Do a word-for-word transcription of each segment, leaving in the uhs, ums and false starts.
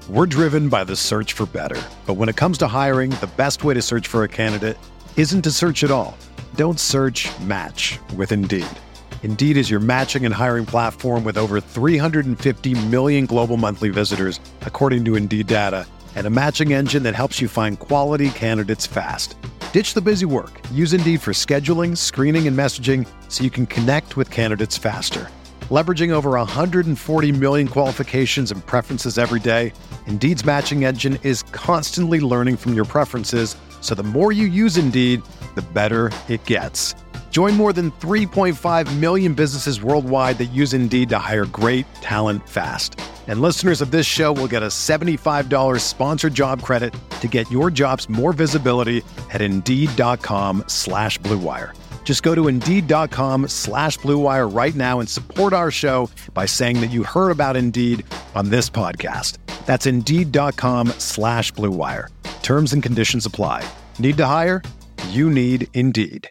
We're driven by the search for better. But when it comes to hiring, the best way to search for a candidate isn't to search at all. Don't search, match with Indeed. Indeed is your matching and hiring platform with over three hundred fifty million global monthly visitors, according to Indeed data, and a matching engine that helps you find quality candidates fast. Ditch the busy work. Use Indeed for scheduling, screening, and messaging so you can connect with candidates faster. Leveraging over one hundred forty million qualifications and preferences every day, Indeed's matching engine is constantly learning from your preferences, so the more you use Indeed, the better it gets. Join more than three point five million businesses worldwide that use Indeed to hire great talent fast. And listeners of this show will get a seventy-five dollars sponsored job credit to get your jobs more visibility at Indeed.com slash Blue Wire. Just go to Indeed.com slash Blue Wire right now and support our show by saying that you heard about Indeed on this podcast. That's Indeed.com slash Blue Wire. Terms and conditions apply. Need to hire? You need Indeed.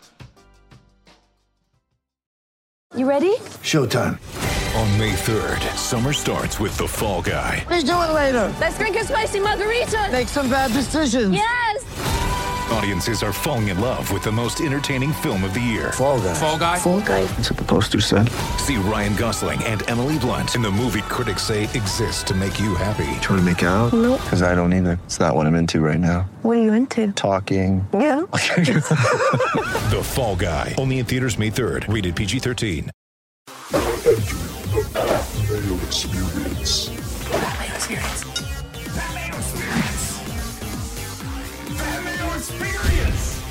You ready? Showtime. On May third, summer starts with The Fall Guy. Let's do it later. Let's drink a spicy margarita. Make some bad decisions. Yes! Audiences are falling in love with the most entertaining film of the year. Fall Guy. Fall Guy. Fall Guy. That's what the poster said. See Ryan Gosling and Emily Blunt in the movie critics say exists to make you happy. Trying to make it out? Nope. Because I don't either. It's not what I'm into right now. What are you into? Talking. Yeah. The Fall Guy. Only in theaters May third. Rated P G thirteen. Mayo Experience. Mayo Experience. Mayo Experience. Mayo Experience.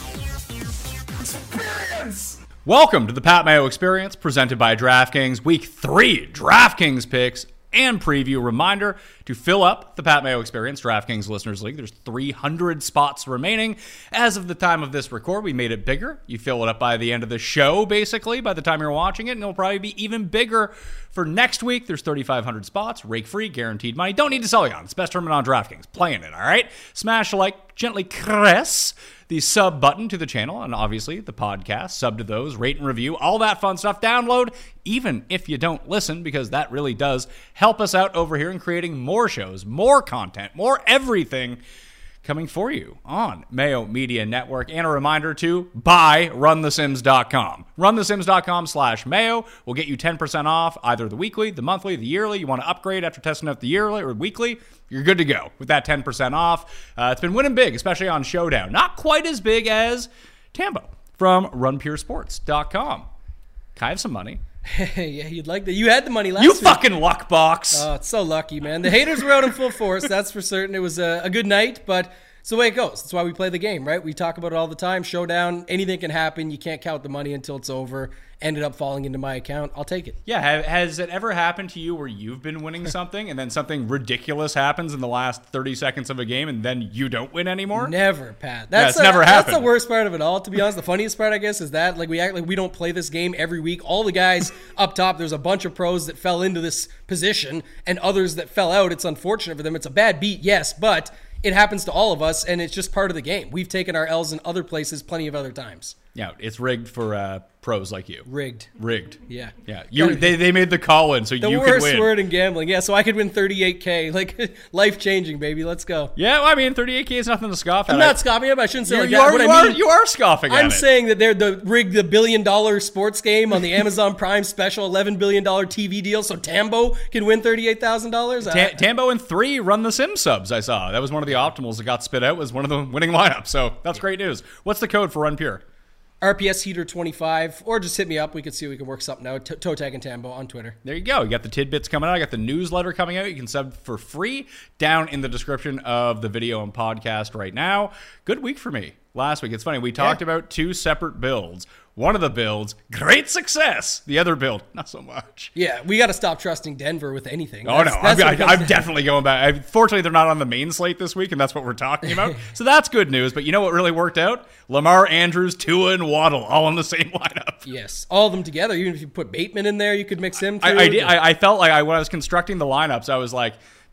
Experience. Welcome to the Pat Mayo Experience, presented by DraftKings. Week three DraftKings picks and preview. Reminder to fill up the Pat Mayo Experience DraftKings Listeners League. There's three hundred spots remaining. As of the time of this record, we made it bigger. You fill it up by the end of the show, basically, by the time you're watching it, and it'll probably be even bigger for next week. There's thirty-five hundred spots, rake-free, guaranteed money. Don't need to sell it on. It's the best tournament on DraftKings. Playing it, all right? Smash the like, gently caress the sub button to the channel, and obviously the podcast. Sub to those, rate and review, all that fun stuff. Download, even if you don't listen, because that really does help us out over here in creating more shows, more content, more everything coming for you on Mayo Media Network. And a reminder to buy run the sims dot com. run the sims dot com slash Mayo will get you ten percent off either the weekly, the monthly, the yearly. You want to upgrade after testing out the yearly or weekly, you're good to go with that ten percent off. Uh, it's been winning big, especially on Showdown. Not quite as big as Tambo from run pure sports dot com. Can I have some money? Yeah, you'd like that. You had the money last You week. fucking luck box. Oh, it's so lucky, man. The haters were out in full force, that's for certain. It was a, a good night, but it's the way it goes. That's why we play the game, right? We talk about it all the time. Showdown, anything can happen. You can't count the money until it's over. Ended up falling into my account. I'll take it. Yeah, ha- has it ever happened to you where you've been winning something and then something ridiculous happens in the last thirty seconds of a game and then you don't win anymore? Never, Pat. Yeah, That's it's the, never That's happened. the worst part of it all, to be honest. The funniest part, I guess, is that like we act like we don't play this game every week. All the guys up top, there's a bunch of pros that fell into this position and others that fell out. It's unfortunate for them. It's a bad beat, yes, but it happens to all of us, and it's just part of the game. We've taken our L's in other places plenty of other times. Yeah, it's rigged for uh, pros like you. Rigged. Rigged. Yeah. Yeah. You, they, they made the call in so The you could worst win. word in gambling. Yeah, so I could win thirty-eight K. Like, life-changing, baby. Let's go. Yeah, well, I mean, thirty-eight K is nothing to scoff at. I'm not scoffing at it. I shouldn't say You, like you that. are, What you, I are, mean, you are scoffing at I'm it. saying that they're the rig the billion dollar sports game on the Amazon Prime special eleven billion dollars T V deal so Tambo can win thirty-eight thousand dollars. Ta- Tambo and three run the sim subs I saw. That was one of the optimals that got spit out was one of the winning lineups. So that's great news. What's the code for Run Pure? R P S Heater twenty-five, or just hit me up. We could see if we can work something out. T- Toe Tag and Tambo on Twitter. There you go. You got the tidbits coming out. I got the newsletter coming out. You can sub for free down in the description of the video and podcast right now. Good week for me last week. It's funny. We talked Yeah. about two separate builds. One of the builds, great success. The other build, not so much. Yeah, we got to stop trusting Denver with anything. Oh, That's- no. that's I'm, what it I, comes I'm down- definitely going back. I, fortunately, they're not on the main slate this week, and that's what we're talking about. So that's good news. But you know what really worked out? Lamar, Andrews, Tua, and Waddle all in the same lineup. Yes, all of them together. Even if you put Bateman in there, you could mix him too. I, I, did, I, I felt like I, when I was constructing the lineups, I was like,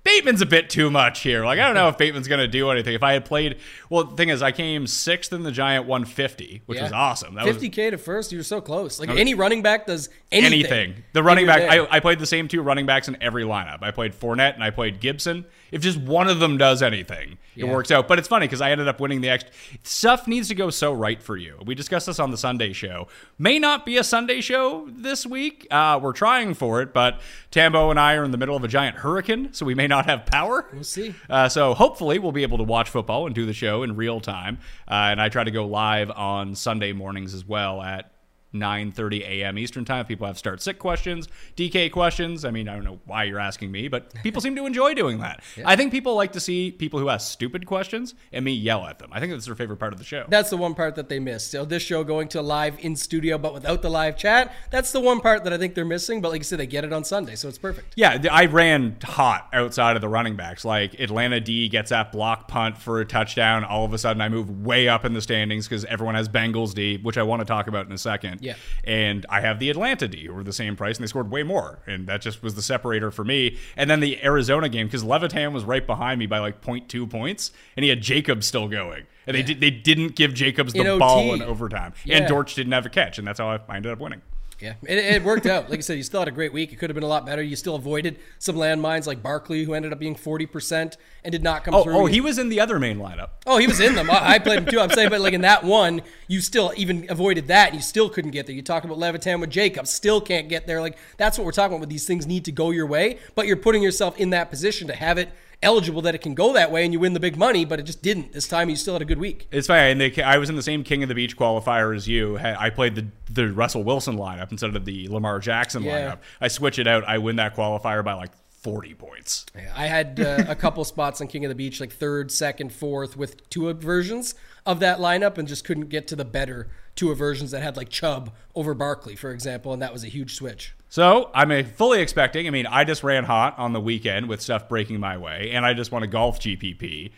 Bateman's a bit too much here. Like, I don't know if Bateman's going to do anything. If I had played, well, the thing is, I came sixth in the Giant one fifty, which Yeah. was awesome. That fifty K to first, you were so close. Like, any running back does anything. anything. The running back, there. I, I played the same two running backs in every lineup. I played Fournette and I played Gibson. If just one of them does anything, Yeah. it works out. But it's funny because I ended up winning the extra. Stuff needs to go so right for you. We discussed this on the Sunday show. May not be a Sunday show this week. Uh, we're trying for it, but Tambo and I are in the middle of a giant hurricane, so we may not have power. We'll see. Uh, so hopefully we'll be able to watch football and do the show in real time. Uh, and I try to go live on Sunday mornings as well at nine thirty a.m. Eastern time. If people have start sick questions, D K questions. I mean, I don't know why you're asking me, but people seem to enjoy doing that. Yeah. I think people like to see people who ask stupid questions and me yell at them. I think that's their favorite part of the show. That's the one part that they missed. So this show going to live in studio, but without the live chat, that's the one part that I think they're missing. But like you said, they get it on Sunday, so it's perfect. Yeah, I ran hot outside of the running backs. Like Atlanta D gets that block punt for a touchdown. All of a sudden, I move way up in the standings because everyone has Bengals D, which I want to talk about in a second. Yeah. And I have the Atlanta D, who were the same price, and they scored way more. And that just was the separator for me. And then the Arizona game, because Levitan was right behind me by like zero point two points, and he had Jacobs still going. And they, did, they didn't give Jacobs the In O T. ball in overtime. Yeah. And Dortch didn't have a catch, and that's how I ended up winning. Yeah, it, it worked out. Like I said, you still had a great week. It could have been a lot better. You still avoided some landmines like Barkley, who ended up being forty percent and did not come Oh, through. oh, he was in the other main lineup. Oh, he was in them. I I played him too. I'm saying, but like in that one, you still even avoided that, and you still couldn't get there. You talked about Levitan with Jacobs, still can't get there. Like that's what we're talking about. With these things need to go your way, but you're putting yourself in that position to have it eligible that it can go that way, and you win the big money. But it just didn't this time. You still had a good week. It's fine. And they, I was in the same King of the Beach qualifier as you. I played the the Russell Wilson lineup instead of the Lamar Jackson Yeah. lineup. I switch it out. I win that qualifier by like forty points. Yeah, I had uh, a couple spots on King of the Beach, like third, second, fourth, with two versions of that lineup, and just couldn't get to the better two versions that had like Chubb over Barkley, for example, and that was a huge switch. So I'm a fully expecting. I mean, I just ran hot on the weekend with stuff breaking my way, and I just won a golf G P P.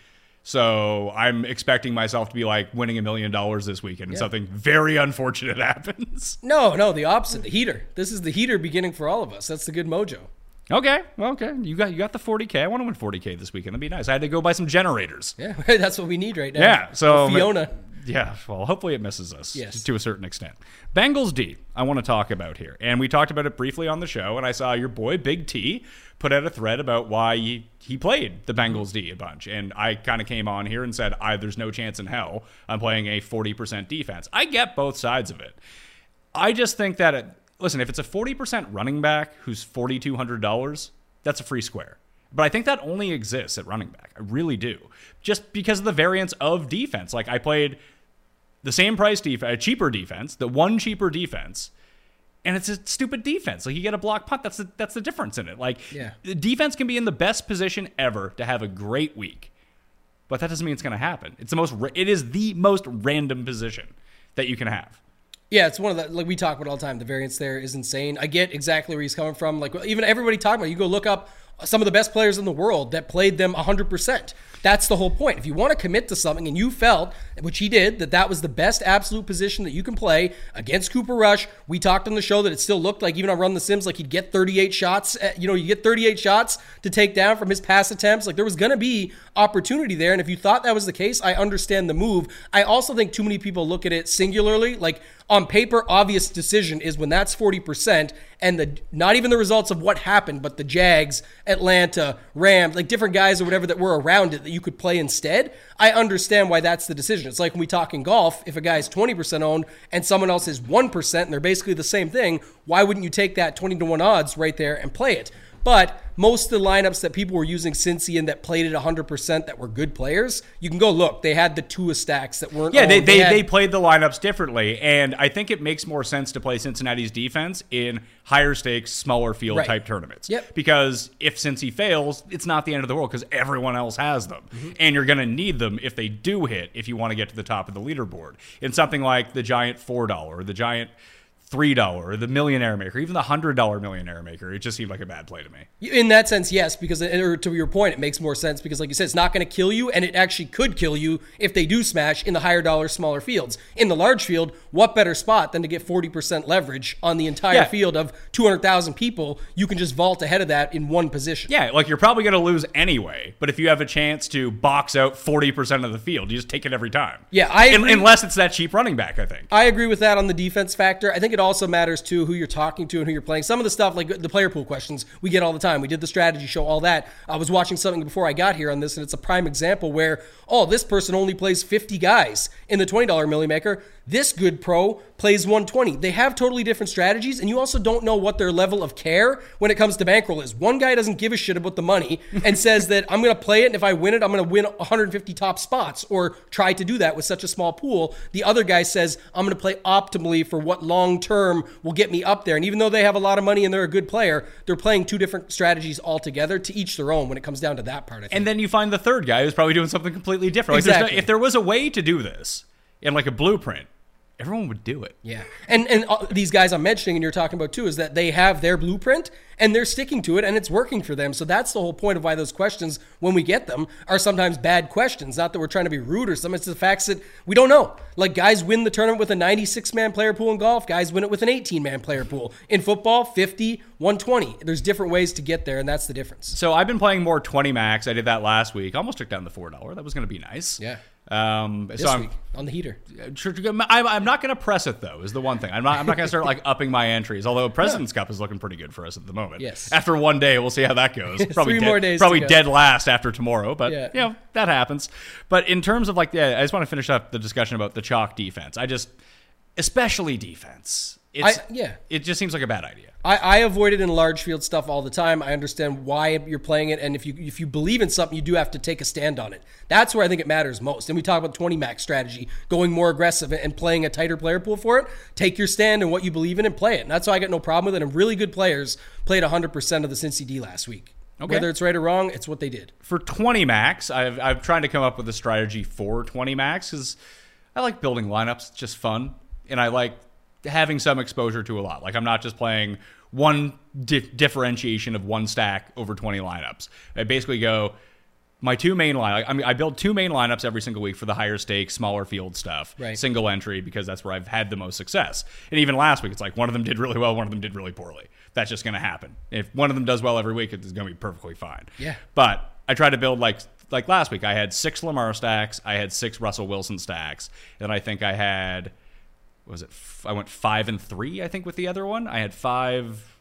So I'm expecting myself to be like winning a million dollars this weekend, and Yeah. something very unfortunate happens. No, no, the opposite, the heater. This is the heater beginning for all of us. That's the good mojo. Okay, well, okay, you got you got the forty K. I want to win forty K this weekend. That'd be nice. I had to go buy some generators. Yeah, that's what we need right now. Yeah, so Or Fiona. Yeah, well, hopefully it misses us Yes. to a certain extent. Bengals D, I want to talk about here. And we talked about it briefly on the show, and I saw your boy, Big T, put out a thread about why he, he played the Bengals D a bunch. And I kind of came on here and said, I, there's no chance in hell I'm playing a forty percent defense. I get both sides of it. I just think that, it, listen, if it's a forty percent running back who's four thousand two hundred dollars, that's a free square. But I think that only exists at running back. I really do. Just because of the variance of defense. Like I played the same price defense, a cheaper defense, the one cheaper defense, and it's a stupid defense. Like you get a block punt. That's the, that's the difference in it. Like Yeah. the defense can be in the best position ever to have a great week, but that doesn't mean it's going to happen. It's the most. ra- It is the most random position that you can have. Yeah, it's one of the, like we talk about all the time. The variance there is insane. I get exactly where he's coming from. Like even everybody talking about it, you go look up some of the best players in the world that played them one hundred percent. That's the whole point. If you want to commit to something and you felt, which he did, that that was the best absolute position that you can play against Cooper Rush. We talked on the show that it still looked like, even on Run the Sims, like he'd get thirty-eight shots. At, you know, you get thirty-eight shots to take down from his pass attempts. Like there was going to be opportunity there. And if you thought that was the case, I understand the move. I also think too many people look at it singularly. Like on paper, obvious decision is when that's forty percent and the not even the results of what happened, but the Jags, Atlanta, Rams, like different guys or whatever that were around it that you could play instead. I understand why that's the decision. It's like when we talk in golf, if a guy's twenty percent owned and someone else is one percent and they're basically the same thing, why wouldn't you take that twenty to one odds right there and play it? But most of the lineups that people were using Cincy and that played it one hundred percent that were good players, you can go look. They had the Tua stacks that weren't. Yeah, they owned. they, had- they played the lineups differently, and I think it makes more sense to play Cincinnati's defense in higher stakes, smaller field Right. type tournaments. Yep. Because if Cincy fails, it's not the end of the world because everyone else has them, Mm-hmm. and you're going to need them if they do hit if you want to get to the top of the leaderboard. In something like the Giant four dollar or the Giant three dollar or the millionaire maker, even the one hundred dollar millionaire maker, it just seemed like a bad play to me. In that sense, yes, because or to your point, it makes more sense because, like you said, it's not going to kill you, and it actually could kill you if they do smash in the higher dollar, smaller fields. In the large field, what better spot than to get forty percent leverage on the entire Yeah. field of two hundred thousand people? You can just vault ahead of that in one position. Yeah, like you're probably going to lose anyway, but if you have a chance to box out forty percent of the field, you just take it every time. Yeah, I Un- agree. Unless it's that cheap running back, I think. I agree with that on the defense factor. I think it also matters, too, who you're talking to and who you're playing. Some of the stuff, like the player pool questions, we get all the time. We did the strategy show, all that. I was watching something before I got here on this, and it's a prime example where, oh, this person only plays fifty guys in the twenty dollar Millie Maker. This good pro plays one twenty. They have totally different strategies, and you also don't know what their level of care when it comes to bankroll is. One guy doesn't give a shit about the money and says that I'm going to play it, and if I win it, I'm going to win one hundred fifty top spots, or try to do that with such a small pool. The other guy says, I'm going to play optimally for what long-term will get me up there. And even though they have a lot of money and they're a good player, they're playing two different strategies altogether, to each their own when it comes down to that part, I think. And then you find the third guy who's probably doing something completely different. Like there's Exactly. no, if there was a way to do this in like a blueprint, everyone would do it. Yeah. And and uh, these guys I'm mentioning and you're talking about too is that they have their blueprint and they're sticking to it and it's working for them. So that's the whole point of why those questions, when we get them, are sometimes bad questions. Not that we're trying to be rude or something. It's the facts that we don't know. Like guys win the tournament with a ninety-six man player pool in golf. Guys win it with an eighteen man player pool. In football, fifty, one twenty. There's different ways to get there and that's the difference. So I've been playing more twenty max. I did that last week. Almost took down the four dollar. That was going to be nice. Yeah. Um, This so I'm, week on the heater. I'm, I'm not going to press it though. Is the one thing. I'm not. I'm not going to start like upping my entries. Although President's Cup is looking pretty good for us at the moment. Yes. After one day, we'll see how that goes. Probably Three dead, more days Probably to go. dead last after tomorrow. But Yeah. you know that happens. But in terms of like, yeah, I just want to finish up the discussion about the chalk defense. I just, especially defense. It's, I- yeah. It just seems like a bad idea. I, I avoid it in large field stuff all the time. I understand why you're playing it, and if you if you believe in something, you do have to take a stand on it. That's where I think it matters most. And we talk about twenty max strategy, going more aggressive and playing a tighter player pool for it. Take your stand and what you believe in and play it. And that's why I got no problem with it. And really good players played one hundred percent of the Cincy D last week. Okay. Whether it's right or wrong, it's what they did. For twenty max, I've I've tried to come up with a strategy for twenty max because I like building lineups. It's just fun, and I like having some exposure to a lot. Like I'm not just playing one di- differentiation of one stack over twenty lineups. I basically go my two main line. I mean, I build two main lineups every single week for the higher stakes, smaller field stuff, Right. single entry because that's where I've had the most success. And even last week, it's like one of them did really well, one of them did really poorly. That's just going to happen. If one of them does well every week, it's going to be perfectly fine. Yeah. But I tried to build like like last week. I had six Lamar stacks. I had six Russell Wilson stacks, and I think I had. Was it? I went five and three, I think, with the other one. I had five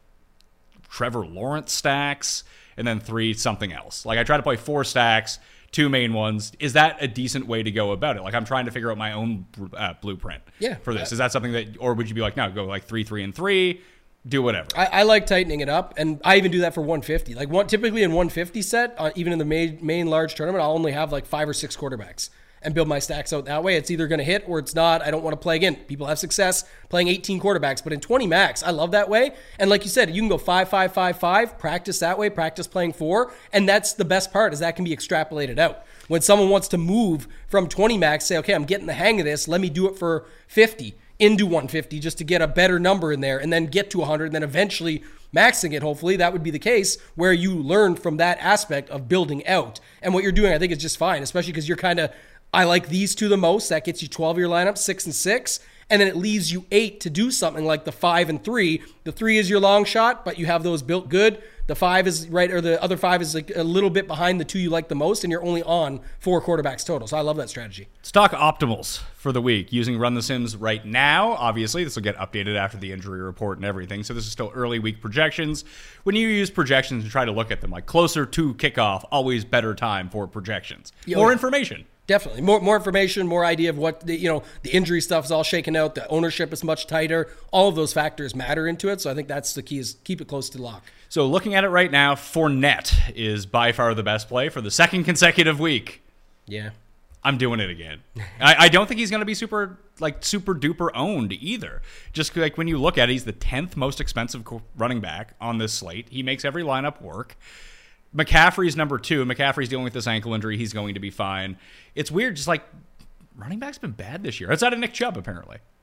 Trevor Lawrence stacks and then three something else. Like I try to play four stacks, two main ones. Is that a decent way to go about it? Like I'm trying to figure out my own uh, blueprint Yeah. for this. Is that something that, or would you be like, no, go like three, three, and three, do whatever? I, I like tightening it up, and I even do that for one fifty. Like one, typically in one fifty set, uh, even in the main, main large tournament, I'll only have like five or six quarterbacks and build my stacks out that way. It's either going to hit or it's not. I don't want to play again. People have success playing eighteen quarterbacks, but in twenty max, I love that way. And like you said, you can go five, five, five, five, practice that way, practice playing four, and that's the best part is that can be extrapolated out. When someone wants to move from twenty max, say, okay, I'm getting the hang of this. Let me do it for fifty into one fifty just to get a better number in there and then get to one hundred and then eventually maxing it. Hopefully that would be the case where you learn from that aspect of building out. And what you're doing, I think, is just fine, especially because you're kind of, I like these two the most. That gets you twelve of your lineup, six and six. And then it leaves you eight to do something like the five and three. The three is your long shot, but you have those built good. The five is right, or the other five is like a little bit behind the two you like the most, and you're only on four quarterbacks total. So I love that strategy. Stock optimals for the week using Run the Sims right now. Obviously, this will get updated after the injury report and everything. So this is still early week projections. When you use projections and try to look at them, like closer to kickoff, always better time for projections. Yeah, More yeah. information. Definitely. More more information, more idea of what, the, you know, the injury stuff is all shaken out. The ownership is much tighter. All of those factors matter into it. So I think that's the key is keep it close to the lock. So looking at it right now, Fournette is by far the best play for the second consecutive week. Yeah. I'm doing it again. I, I don't think he's going to be super like super duper owned either. Just like when you look at it, he's the tenth most expensive running back on this slate. He makes every lineup work. McCaffrey's number two. McCaffrey's dealing with this ankle injury. He's going to be fine. It's weird. Just like running back's been bad this year. Outside of Nick Chubb, apparently.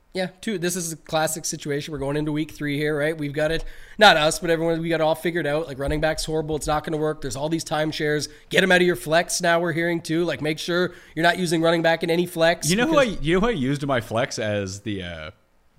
Yeah, two. This is a classic situation. We're going into week three here, right? We've got it, not us, but everyone, we got it all figured out. Like, running back's horrible. It's not going to work. There's all these timeshares. Get them out of your flex now, we're hearing too. Like, make sure you're not using running back in any flex. You know who I, you know who I used in my flex as the uh,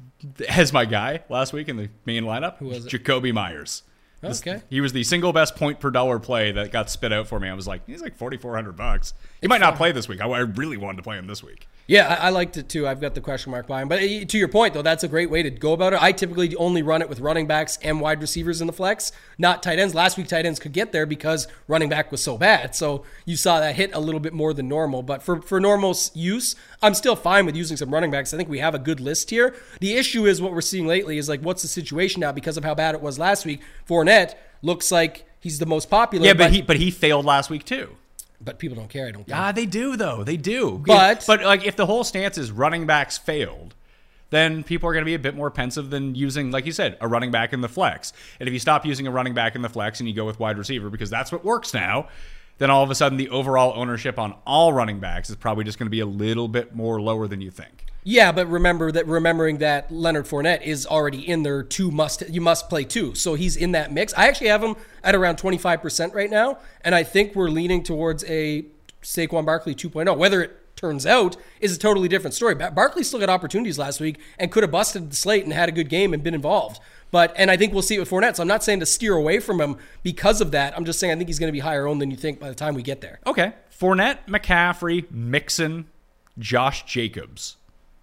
as my guy last week in the main lineup? Who was it? Jacoby Myers. This- Okay. he was the single best point per dollar play that got spit out for me. I was like, he's like forty-four hundred bucks. He might not play this week. I, I really wanted to play him this week. Yeah, I, I liked it too. I've got the question mark by him. But uh, to your point, though, that's a great way to go about it. I typically only run it with running backs and wide receivers in the flex, not tight ends. Last week, tight ends could get there because running back was so bad. So you saw that hit a little bit more than normal. But for, for normal use, I'm still fine with using some running backs. I think we have a good list here. The issue is what we're seeing lately is like, what's the situation now because of how bad it was last week? Fournette looks like he's the most popular. Yeah, but, but he but he failed last week too. But people don't care, I don't think. Ah, they do though. They do. But- but like if the whole stance is running backs failed, then people are going to be a bit more pensive than using, like you said, a running back in the flex. And if you stop using a running back in the flex and you go with wide receiver because that's what works now, then all of a sudden the overall ownership on all running backs is probably just going to be a little bit more lower than you think. Yeah, but remember that remembering that Leonard Fournette is already in there two must you must play two. So he's in that mix. I actually have him at around twenty-five percent right now, and I think we're leaning towards a Saquon Barkley two point oh. Whether it turns out is a totally different story. Barkley still got opportunities last week and could have busted the slate and had a good game and been involved. But and I think we'll see it with Fournette. So I'm not saying to steer away from him because of that. I'm just saying I think he's going to be higher owned than you think by the time we get there. Okay. Fournette, McCaffrey, Mixon, Josh Jacobs,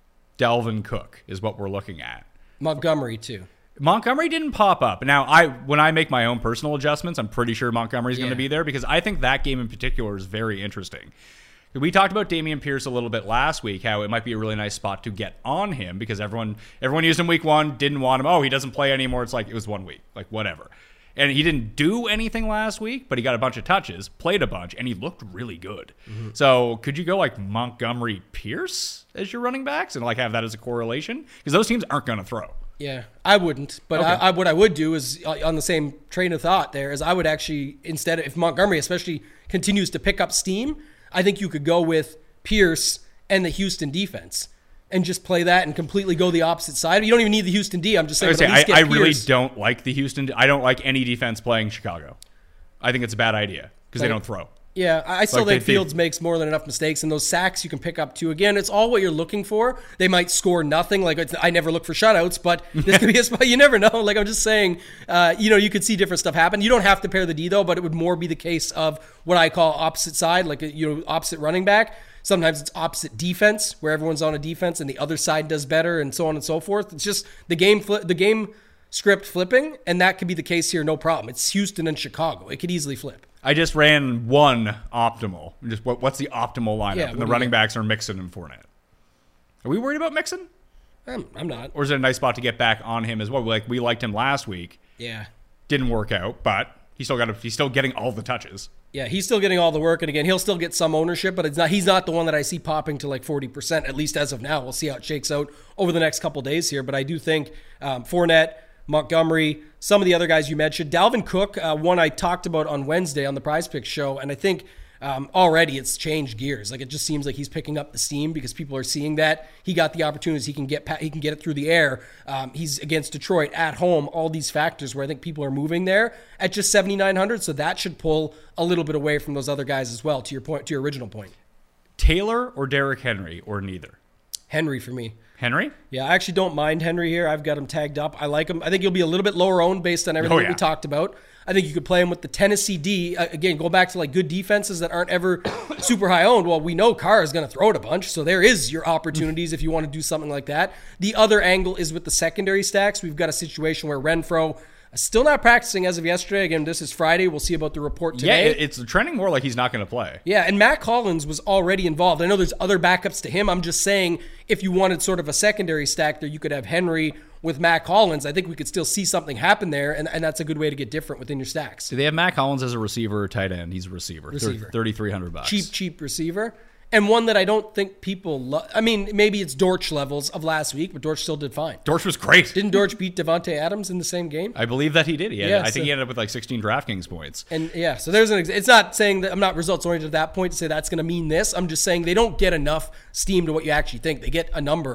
Dalvin Cook is what we're looking at. Montgomery too. Montgomery didn't pop up. Now, I when I make my own personal adjustments, I'm pretty sure Montgomery's going Yeah. to be there because I think that game in particular is very interesting. We talked about Dameon Pierce a little bit last week, how it might be a really nice spot to get on him because everyone everyone used him week one, didn't want him. Oh, he doesn't play anymore. It's like it was one week, like whatever. And he didn't do anything last week, but he got a bunch of touches, played a bunch, and he looked really good. Mm-hmm. So could you go like Montgomery Pierce as your running backs and like have that as a correlation? Because those teams aren't going to throw. Yeah, I wouldn't. But Okay. I, I, what I would do is, uh, on the same train of thought there, is I would actually, instead, if Montgomery especially continues to pick up steam, I think you could go with Pierce and the Houston defense and just play that and completely go the opposite side. You don't even need the Houston D. I'm just saying, I, but at say, least I, I get really Pierce. don't like the Houston. I don't like any defense playing Chicago. I think it's a bad idea because they Like- don't throw. Yeah, I I still Like, think they- they- Fields makes more than enough mistakes, and those sacks you can pick up too. Again, it's all what you're looking for. They might score nothing. Like it's, I never look for shutouts, but this could be a spot. You never know. Like I'm just saying, uh, you know, you could see different stuff happen. You don't have to pair the D though, but it would more be the case of what I call opposite side, like you know, opposite running back. Sometimes it's opposite defense, where everyone's on a defense and the other side does better, and so on and so forth. It's just the game, fli- the game script flipping, and that could be the case here. No problem. It's Houston and Chicago. It could easily flip. I just ran one optimal. Just what, what's the optimal lineup? Yeah, and what the do you running got? backs are Mixon and Fournette. Are we worried about Mixon? I'm, I'm not. Or is it a nice spot to get back on him as well? Like we liked him last week. Yeah. Didn't work out, but he still got a, he's still getting all the touches. Yeah, he's still getting all the work, and again, he'll still get some ownership, but it's not. He's not the one that I see popping to like forty percent, at least as of now. We'll see how it shakes out over the next couple days here, but I do think um, Fournette, Montgomery, some of the other guys you mentioned, Dalvin Cook, uh, one I talked about on Wednesday on the Prize Picks show, and I think um, already it's changed gears. Like it just seems like he's picking up the steam because people are seeing that he got the opportunities. He can get pa- he can get it through the air. Um, he's against Detroit at home. All these factors where I think people are moving there at just seventy-nine hundred. So that should pull a little bit away from those other guys as well. To your point, to your original point, Taylor or Derrick Henry or neither? Henry for me. Henry? Yeah, I actually don't mind Henry here. I've got him tagged up. I like him. I think he'll be a little bit lower owned based on everything Oh, that yeah. we talked about. I think you could play him with the Tennessee D. Uh, again, go back to like good defenses that aren't ever super high owned. Well, we know Carr is going to throw it a bunch, so there is your opportunities if you want to do something like that. The other angle is with the secondary stacks. We've got a situation where Renfro still not practicing as of yesterday. Again, this is Friday. We'll see about the report Yeah, today. it, it's trending more like he's not going to play. Yeah, and Matt Collins was already involved. I know there's other backups to him. I'm just saying if you wanted sort of a secondary stack there, you could have Henry with Matt Collins. I think we could still see something happen there, and, and that's a good way to get different within your stacks. Do they have Matt Collins as a receiver or tight end? He's a receiver. Receiver. thirty-three hundred bucks. Cheap, cheap receiver. And one that I don't think people love. I mean, maybe it's Dortch levels of last week, but Dortch still did fine. Dortch was great. Didn't Dortch beat Devontae Adams in the same game? I believe that he did. He had, Yeah, I think so- he ended up with like sixteen DraftKings points. And yeah, so there's an. Ex- it's not saying that I'm not results oriented at that point to say that's going to mean this. I'm just saying they don't get enough steam to what you actually think. They get a number,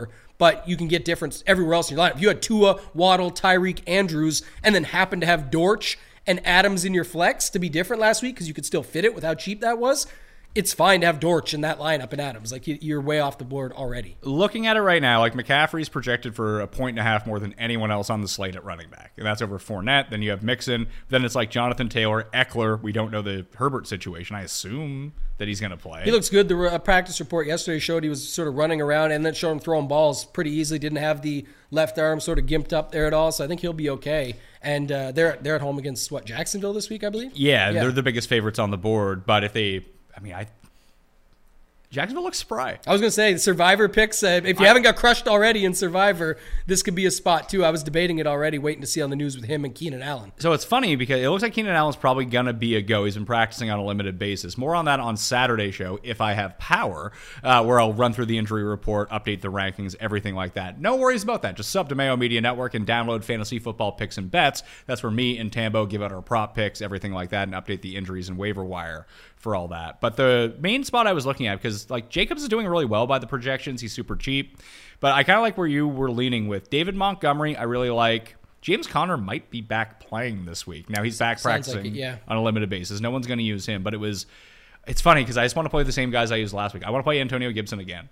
but you can get difference everywhere else in your lineup. If you had Tua, Waddle, Tyreek, Andrews, and then happen to have Dortch and Adams in your flex to be different last week because you could still fit it with how cheap that was, it's fine to have Dortch in that lineup and Adams. Like, you're way off the board already. Looking at it right now, like McCaffrey's projected for a point and a half more than anyone else on the slate at running back. And that's over Fournette. Then you have Mixon. Then it's like Jonathan Taylor, Eckler. We don't know the Herbert situation. I assume that he's going to play. He looks good. The uh, practice report yesterday showed he was sort of running around and then showed him throwing balls pretty easily. Didn't have the left arm sort of gimped up there at all. So I think he'll be okay. And uh, they're, they're at home against, what, Jacksonville this week, I believe? Yeah, yeah, they're the biggest favorites on the board. But if they... I mean, I Jacksonville looks spry. I was going to say, Survivor picks, uh, if you I, haven't got crushed already in Survivor, this could be a spot too. I was debating it already, waiting to see on the news with him and Keenan Allen. So it's funny because it looks like Keenan Allen's probably going to be a go. He's been practicing on a limited basis. More on that on Saturday show, if I have power, uh, where I'll run through the injury report, update the rankings, everything like that. No worries about that. Just sub to Mayo Media Network and download Fantasy Football Picks and Bets. That's where me and Tambo give out our prop picks, everything like that, and update the injuries and waiver wire for all that. But the main spot I was looking at, because like Jacobs is doing really well by the projections. He's super cheap. But I kind of like where you were leaning with David Montgomery. I really like. James Conner might be back playing this week. Now he's back Sounds practicing like it, yeah. on a limited basis. No one's going to use him. But it was, it's funny because I just want to play the same guys I used last week. I want to play Antonio Gibson again.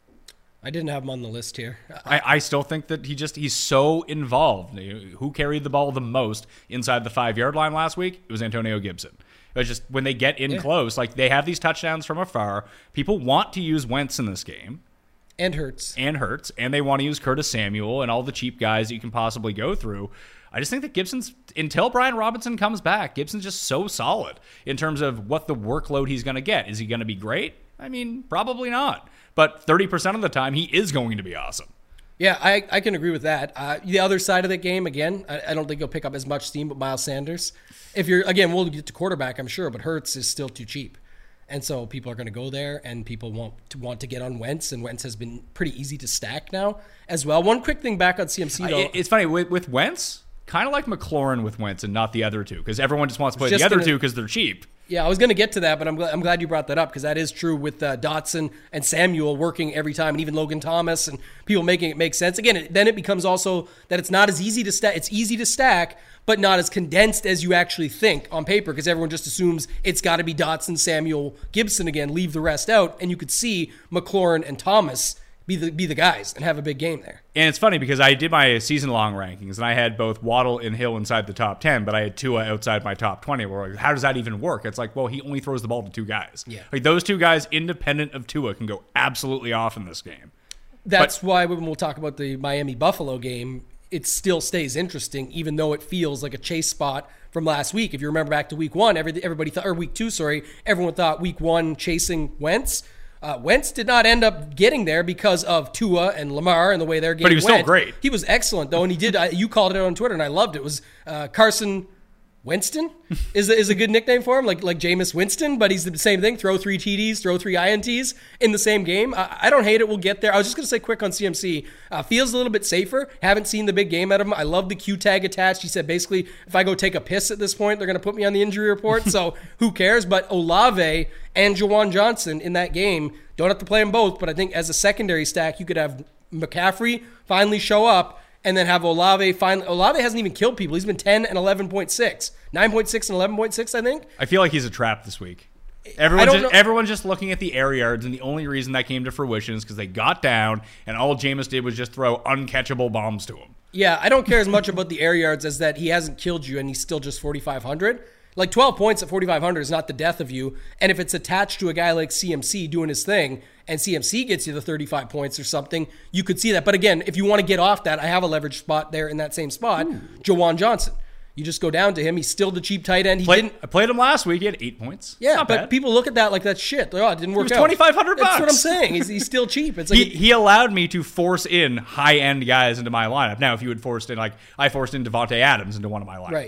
I didn't have him on the list here. I, I still think that he just, he's so involved. Who carried the ball the most inside the five-yard line last week? It was Antonio Gibson. It's just when they get in yeah. close, like they have these touchdowns from afar. People want to use Wentz in this game. And Hurts. And Hurts. And they want to use Curtis Samuel and all the cheap guys that you can possibly go through. I just think that Gibson's, until Brian Robinson comes back, Gibson's just so solid in terms of what the workload he's going to get. Is he going to be great? I mean, probably not. But thirty percent of the time, he is going to be awesome. Yeah, I, I can agree with that. Uh, the other side of the game, again, I, I don't think he'll pick up as much steam, but Miles Sanders. If you're, again, we'll get to quarterback, I'm sure, but Hurts is still too cheap. And so people are going to go there, and people want to want to get on Wentz, and Wentz has been pretty easy to stack now as well. One quick thing back on C M C, though. Uh, it's funny, with, with Wentz, kind of like McLaurin with Wentz and not the other two, because everyone just wants to play the other gonna, two because they're cheap. Yeah, I was going to get to that, but I'm glad, I'm glad you brought that up because that is true with uh, Dotson and Samuel working every time, and even Logan Thomas and people making it make sense. Again, it, then it becomes also that it's not as easy to stack. It's easy to stack, but not as condensed as you actually think on paper because everyone just assumes it's got to be Dotson, Samuel, Gibson again, leave the rest out, and you could see McLaurin and Thomas be the be the guys and have a big game there. And it's funny because I did my season-long rankings, and I had both Waddle and Hill inside the top ten, but I had Tua outside my top twenty. Where like, how does that even work? It's like, well, he only throws the ball to two guys. Yeah. Like those two guys, independent of Tua, can go absolutely off in this game. That's but, why when we'll talk about the Miami-Buffalo game, it still stays interesting, even though it feels like a chase spot from last week. If you remember back to week one, every, everybody thought, or week two, sorry, everyone thought week one chasing Wentz. Uh, Wentz did not end up getting there because of Tua and Lamar and the way their game went. But he was went. still great. He was excellent, though, and he did. I, you called it out on Twitter, and I loved it. It was uh, Carson Winston is a, is a good nickname for him, like like Jameis Winston, but he's the same thing. Throw three T Ds, throw three I N Ts in the same game. I, I don't hate it. We'll get there. I was just going to say quick on C M C. Uh, feels a little bit safer. Haven't seen the big game out of him. I love the Q tag attached. He said basically if I go take a piss at this point, they're going to put me on the injury report, so who cares? But Olave and Juwan Johnson in that game, don't have to play them both, but I think as a secondary stack, you could have McCaffrey finally show up and then have Olave finally. Olave hasn't even killed people. He's been ten and eleven point six. nine point six and eleven point six, I think. I feel like he's a trap this week. Everyone's just, everyone's just looking at the air yards, and the only reason that came to fruition is because they got down, and all Jameis did was just throw uncatchable bombs to him. Yeah, I don't care as much about the air yards as that he hasn't killed you, and he's still just forty-five hundred. Like twelve points at forty-five hundred is not the death of you. And if it's attached to a guy like C M C doing his thing and C M C gets you the thirty-five points or something, you could see that. But again, if you want to get off that, I have a leverage spot there in that same spot. Ooh. Juwan Johnson. You just go down to him. He's still the cheap tight end. He played, didn't. I played him last week. He had eight points. Yeah, not but bad. People look at that like that's shit. Oh, it didn't work it was out. twenty-five hundred bucks. That's what I'm saying. He's, he's still cheap. It's like he, he allowed me to force in high-end guys into my lineup. Now, if you had forced in, like, I forced in Devontae Adams into one of my lineups. Right.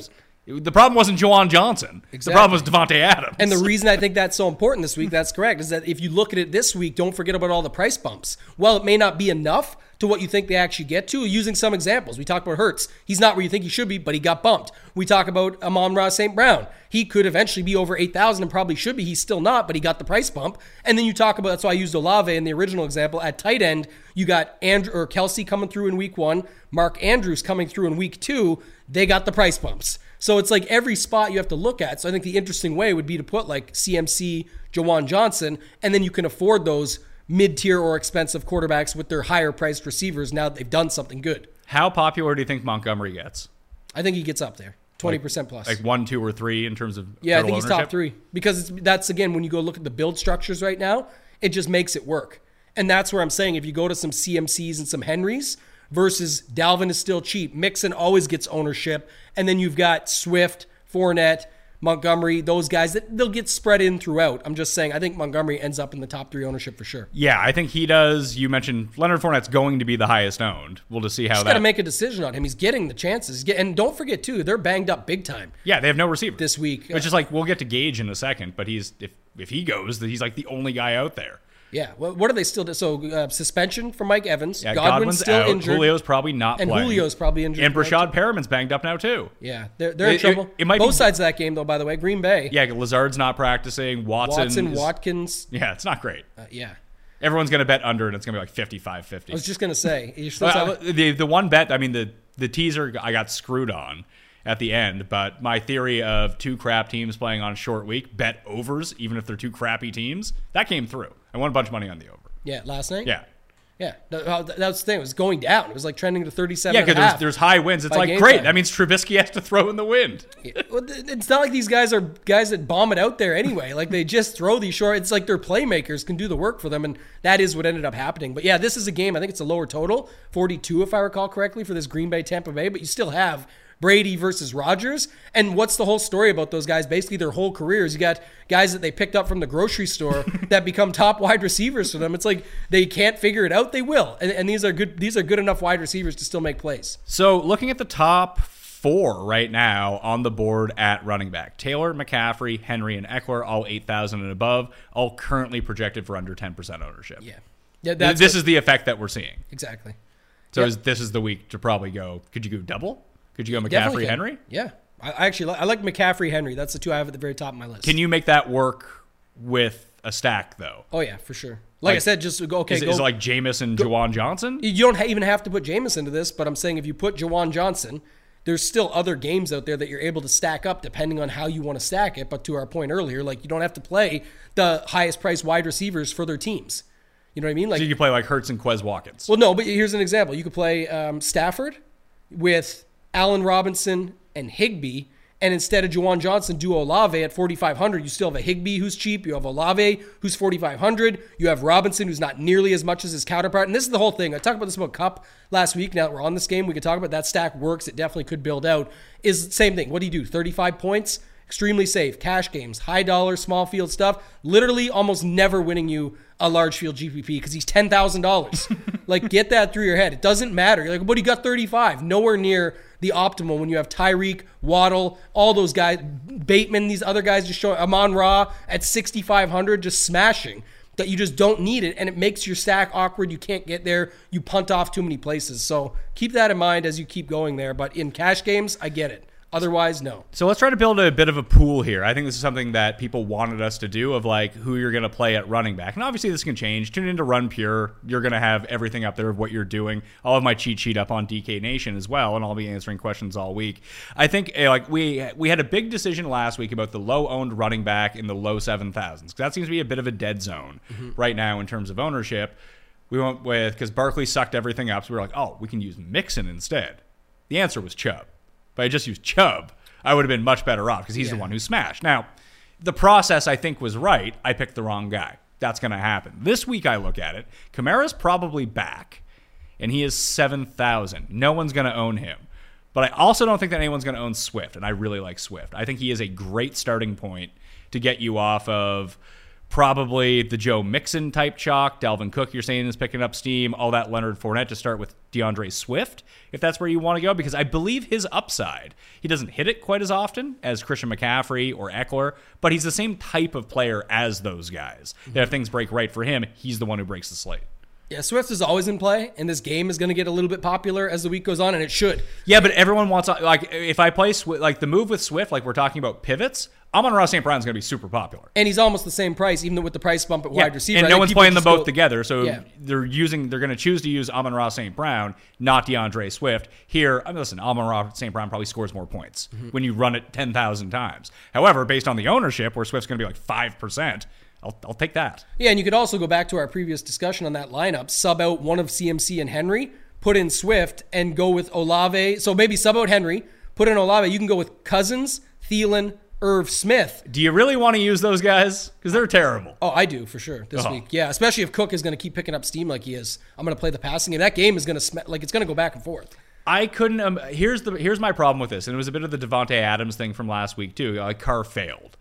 The problem wasn't Juwan Johnson. Exactly. The problem was Devontae Adams. And the reason I think that's so important this week, that's correct, is that if you look at it this week, don't forget about all the price bumps. Well, it may not be enough to what you think they actually get to. Using some examples, we talked about Hurts. He's not where you think he should be, but he got bumped. We talk about Amon-Ra Saint Brown. He could eventually be over eight thousand and probably should be. He's still not, but he got the price bump. And then you talk about, that's why I used Olave in the original example. At tight end, you got Andrew or Kelsey coming through in week one, Mark Andrews coming through in week two. They got the price bumps. So it's like every spot you have to look at. So I think the interesting way would be to put like C M C, Juwan Johnson, and then you can afford those mid-tier or expensive quarterbacks with their higher-priced receivers now that they've done something good. How popular do you think Montgomery gets? I think he gets up there, twenty percent plus. Like one, two, or three in terms of Yeah, I total think he's ownership? top three. Because it's, that's, again, when you go look at the build structures right now, it just makes it work. And that's where I'm saying if you go to some C M Cs and some Henrys versus Dalvin is still cheap, Mixon always gets ownership, and then you've got Swift, Fournette, Montgomery, those guys, that they'll get spread in throughout. I'm just saying, I think Montgomery ends up in the top three ownership for sure. Yeah, I think he does. You mentioned Leonard Fournette's going to be the highest owned. We'll just see how Just that... got to make a decision on him. He's getting the chances. And don't forget, too, they're banged up big time Yeah, they have no receiver this week. Which is like, we'll get to Gage in a second, but he's if if he goes, he's like the only guy out there. Yeah, well, what are they still do? So uh, suspension for Mike Evans. Yeah, Godwin's, Godwin's still out. injured. Julio's probably not and playing. Julio's probably injured. And Brashad Perriman's banged up now too. Yeah, they're, they're in It- trouble. it- it might Both be- sides of that game, though, by the way. Green Bay. Yeah, Lazard's not practicing. Watson. Watson, is- Watkins. Yeah, it's not great. Uh, yeah. Everyone's going to bet under, and it's going to be like fifty-five fifty. I was just going to say. You're still Well, talking- the the one bet, I mean, the the teaser I got screwed on at the end, but my theory of two crap teams playing on a short week, bet overs, even if they're two crappy teams, that came through. I won a bunch of money on the over. yeah, last night? Yeah. Yeah. That, uh, that was the thing. It was going down. It was like trending to thirty-seven Yeah, and a because there's, half. there's high winds. It's by like, game great. time. That means Trubisky has to throw in the wind. Well, th- It's not like these guys are guys that bomb it out there anyway. Like they just throw these short. It's like their playmakers can do the work for them, and that is what ended up happening. But yeah, this is a game. I think it's a lower total, forty-two if I recall correctly, for this Green Bay Tampa Bay. But you still have Brady versus Rodgers. And what's the whole story about those guys? Basically, their whole careers. You got guys that they picked up from the grocery store that become top wide receivers for them. It's like they can't figure it out. They will, and, and these are good. These are good enough wide receivers to still make plays. So looking at the top four right now on the board at running back, Taylor, McCaffrey, Henry, and Eckler, all eight thousand and above, all currently projected for under ten percent ownership. Yeah, yeah. Th- That's this what- is the effect that we're seeing. exactly. So Yeah. is, this is the week to probably go. Could you go double? Could you go Definitely McCaffrey, can. Henry? Yeah, I, I actually li- I like McCaffrey, Henry. That's the two I have at the very top of my list. Can you make that work with a stack though? Oh yeah, for sure. Like, I Like, said, just go. Okay, Is, go. is it like Jameis and Juwan Johnson? you don't ha- even have to put Jameis into this, but I'm saying if you put Juwan Johnson, there's still other games out there that you're able to stack up depending on how you want to stack it. But to our point earlier, like you don't have to play the highest priced wide receivers for their teams. You know what I mean? Like, So you can play like Hurts and Quez Watkins. well, no, but here's an example. You could play um, Stafford with Allen Robinson and Higbee, and instead of Juwan Johnson, do Olave at forty-five hundred. You still have a Higbee who's cheap. You have Olave who's forty-five hundred. You have Robinson who's not nearly as much as his counterpart. And this is the whole thing. I talked about this about Kupp last week. Now that we're on this game, we could talk about that stack works. It definitely could build out. Is the same thing. What do you do? thirty-five points? Extremely safe. Cash games, high dollar, small field stuff. Literally almost never winning you a large field G P P because he's ten thousand dollars. Like, get that through your head. It doesn't matter. You're like, but he got thirty-five. Nowhere near the optimal when you have Tyreek, Waddle, all those guys, Bateman, these other guys just showing, Amon-Ra at sixty-five hundred, just smashing. That you just don't need it, and it makes your stack awkward. You can't get there. You punt off too many places. So keep that in mind as you keep going there. But in cash games, I get it. Otherwise, no. So let's try to build a bit of a pool here. I think this is something that people wanted us to do of like who you're going to play at running back. And obviously this can change. Tune into Run Pure. You're going to have everything up there of what you're doing. I'll have my cheat sheet up on D K Nation as well, and I'll be answering questions all week. I think eh, like we we had a big decision last week about the low-owned running back in the low seven thousands. That seems to be a bit of a dead zone mm-hmm. right now in terms of ownership. We went with, because Barkley sucked everything up, so we were like, oh, we can use Mixon instead. The answer was Chubb. But I just used Chubb, I would have been much better off because he's yeah. the one who smashed. Now, the process I think was right. I picked the wrong guy. That's going to happen. This week I look at it. Kamara's probably back, and he is seven thousand. No one's going to own him. But I also don't think that anyone's going to own Swift, and I really like Swift. I think he is a great starting point to get you off of Probably the Joe Mixon type chalk. Dalvin Cook, you're saying, is picking up steam. All that Leonard Fournette to start with DeAndre Swift, if that's where you want to go, because I believe his upside, he doesn't hit it quite as often as Christian McCaffrey or Eckler, but he's the same type of player as those guys. Mm-hmm. If things break right for him, he's the one who breaks the slate. Yeah, Swift is always in play, and this game is going to get a little bit popular as the week goes on, and it should. Yeah, but everyone wants, like, if I play, Swift, like, the move with Swift, like we're talking about pivots, Amon-Ra Saint Brown is going to be super popular. And he's almost the same price, even with the price bump at yeah, wide receiver. And I no think one's people playing them just both go- together, so Yeah. they're using, they're going to choose to use Amon-Ra Saint Brown, not DeAndre Swift. Here, I mean, listen, Amon-Ra Saint Brown probably scores more points mm-hmm. when you run it ten thousand times. However, based on the ownership, where Swift's going to be like five percent, I'll, I'll take that. Yeah, and you could also go back to our previous discussion on that lineup, sub out one of C M C and Henry, put in Swift, and go with Olave. So maybe sub out Henry, put in Olave. You can go with Cousins, Thielen, Irv Smith. Do you really want to use those guys? Because they're terrible. Oh, I do, for sure, this Oh. week. Yeah, especially if Cook is going to keep picking up steam like he is. I'm going to play the passing game. That game is going to, sm- like, it's going to go back and forth. I couldn't. Um, here's the here's my problem with this, and it was a bit of the Devontae Adams thing from last week too. Like Carr failed.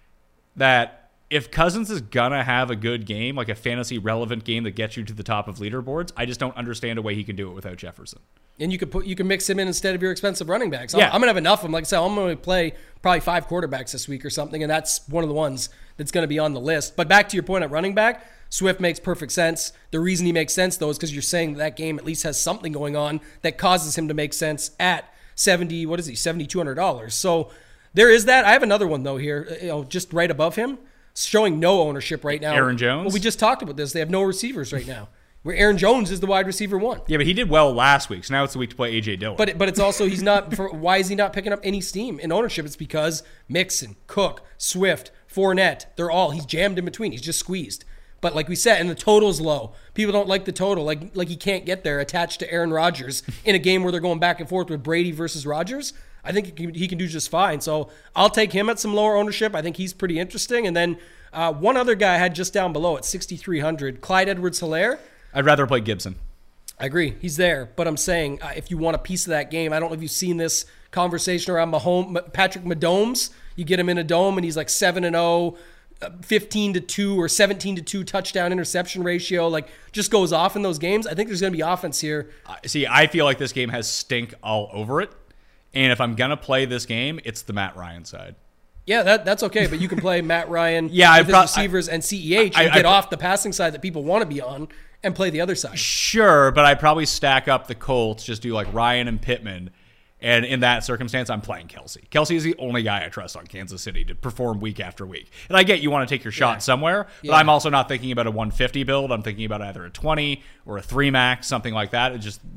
That if Cousins is gonna have a good game, like a fantasy relevant game that gets you to the top of leaderboards, I just don't understand a way he can do it without Jefferson. And you could put you can mix him in instead of your expensive running backs. Yeah. I'm, I'm gonna have enough of them. Like I said, I'm gonna play probably five quarterbacks this week or something, and that's one of the ones that's gonna be on the list. But back to your point at running back, Swift makes perfect sense. The reason he makes sense though is because you're saying that, that game at least has something going on that causes him to make sense at seventy. What is he? seventy-two hundred dollars. So there is that. I have another one though here, you know, just right above him, showing no ownership right now. Aaron Jones? Well, we just talked about this. They have no receivers right now. Where Aaron Jones is the wide receiver one. Yeah, but he did well last week, so now it's the week to play A J Dillon. But but it's also he's not. For, why is he not picking up any steam in ownership? It's because Mixon, Cook, Swift, Fournette, they're all he's jammed in between. He's just squeezed. But like we said, and the total's low. People don't like the total. Like like he can't get there attached to Aaron Rodgers in a game where they're going back and forth with Brady versus Rodgers. I think he can, he can do just fine. So I'll take him at some lower ownership. I think he's pretty interesting. And then uh, one other guy I had just down below at sixty-three hundred, Clyde Edwards-Helaire. I'd rather play Gibson. I agree. He's there. But I'm saying uh, if you want a piece of that game, I don't know if you've seen this conversation around Mahomes, Patrick Mahomes. You get him in a dome and he's like seven and oh, fifteen to two or seventeen to two touchdown interception ratio. Like just goes off in those games. I think there's going to be offense here. Uh, see, I feel like this game has stink all over it. And if I'm going to play this game, it's the Matt Ryan side. Yeah, that that's okay, but you can play Matt Ryan yeah, with I his pro- receivers I, and C E H I, and I, get I, off the passing side that people want to be on and play the other side. Sure, but I'd probably stack up the Colts, just do like Ryan and Pittman. And in that circumstance, I'm playing Kelsey. Kelsey is the only guy I trust on Kansas City to perform week after week. And I get you want to take your shot yeah. somewhere, but yeah. I'm also not thinking about a one fifty build. I'm thinking about either a twenty or a three max, something like that. It just...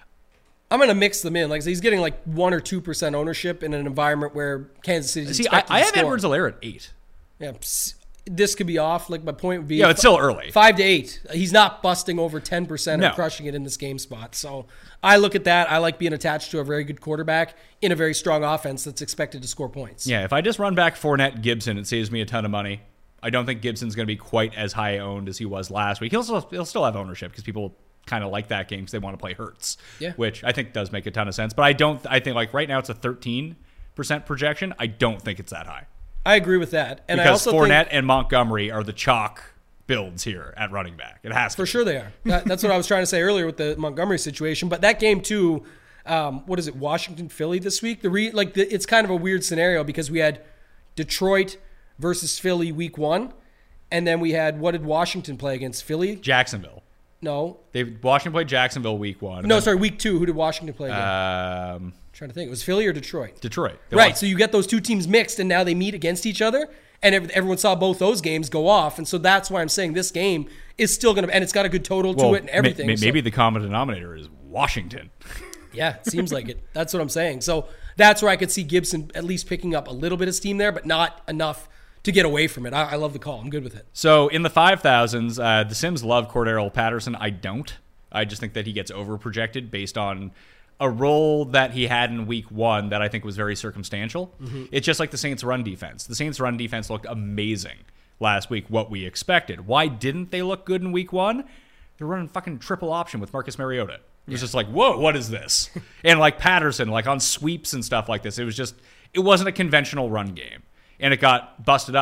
I'm going to mix them in. Like he's getting like one or two percent ownership in an environment where Kansas City's See, I, expected I to have score. Edwards-Helaire at eight. Yeah, this could be off. Like my point would be, Yeah, it's still early. Five to eight. He's not busting over ten percent or No. crushing it in this game spot. So I look at that. I like being attached to a very good quarterback in a very strong offense that's expected to score points. Yeah, if I just run back Fournette Gibson, it saves me a ton of money. I don't think Gibson's going to be quite as high owned as he was last week. He'll still, he'll still have ownership because people kind of like that game because they want to play Hurts, yeah. which I think does make a ton of sense. But I don't. I think like right now it's a thirteen percent projection. I don't think it's that high. I agree with that. And because I also Fournette think, and Montgomery are the chalk builds here at running back. It has to for be. sure they are. That, that's what I was trying to say earlier with the Montgomery situation. But that game too, um, what is it? Washington Philly this week. The re, like the, it's kind of a weird scenario because we had Detroit versus Philly week one, and then we had what did Washington play against Philly? Jacksonville. No, They Washington played Jacksonville week one. no, then, sorry, week two. Who did Washington play against? Um, trying to think. It was Philly or Detroit? Detroit. They Right. lost. So you get those two teams mixed, and now they meet against each other, and ev- everyone saw both those games go off, and so that's why I'm saying this game is still going to, and it's got a good total to Well, it and everything. may- so- maybe the common denominator is Washington. Yeah, it seems like it. That's what I'm saying. So that's where I could see Gibson at least picking up a little bit of steam there, but not enough to get away from it. I, I love the call. I'm good with it. So in the five thousands, uh, the Sims love Cordero Patterson. I don't. I just think that he gets over-projected based on a role that he had in week one that I think was very circumstantial. Mm-hmm. It's just like the Saints' run defense. The Saints' run defense looked amazing last week, what we expected. Why didn't they look good in week one? They're running fucking triple option with Marcus Mariota. It was yeah. just like, whoa, what is this? And like Patterson, like on sweeps and stuff like this, it was just, it wasn't a conventional run game. And it got busted up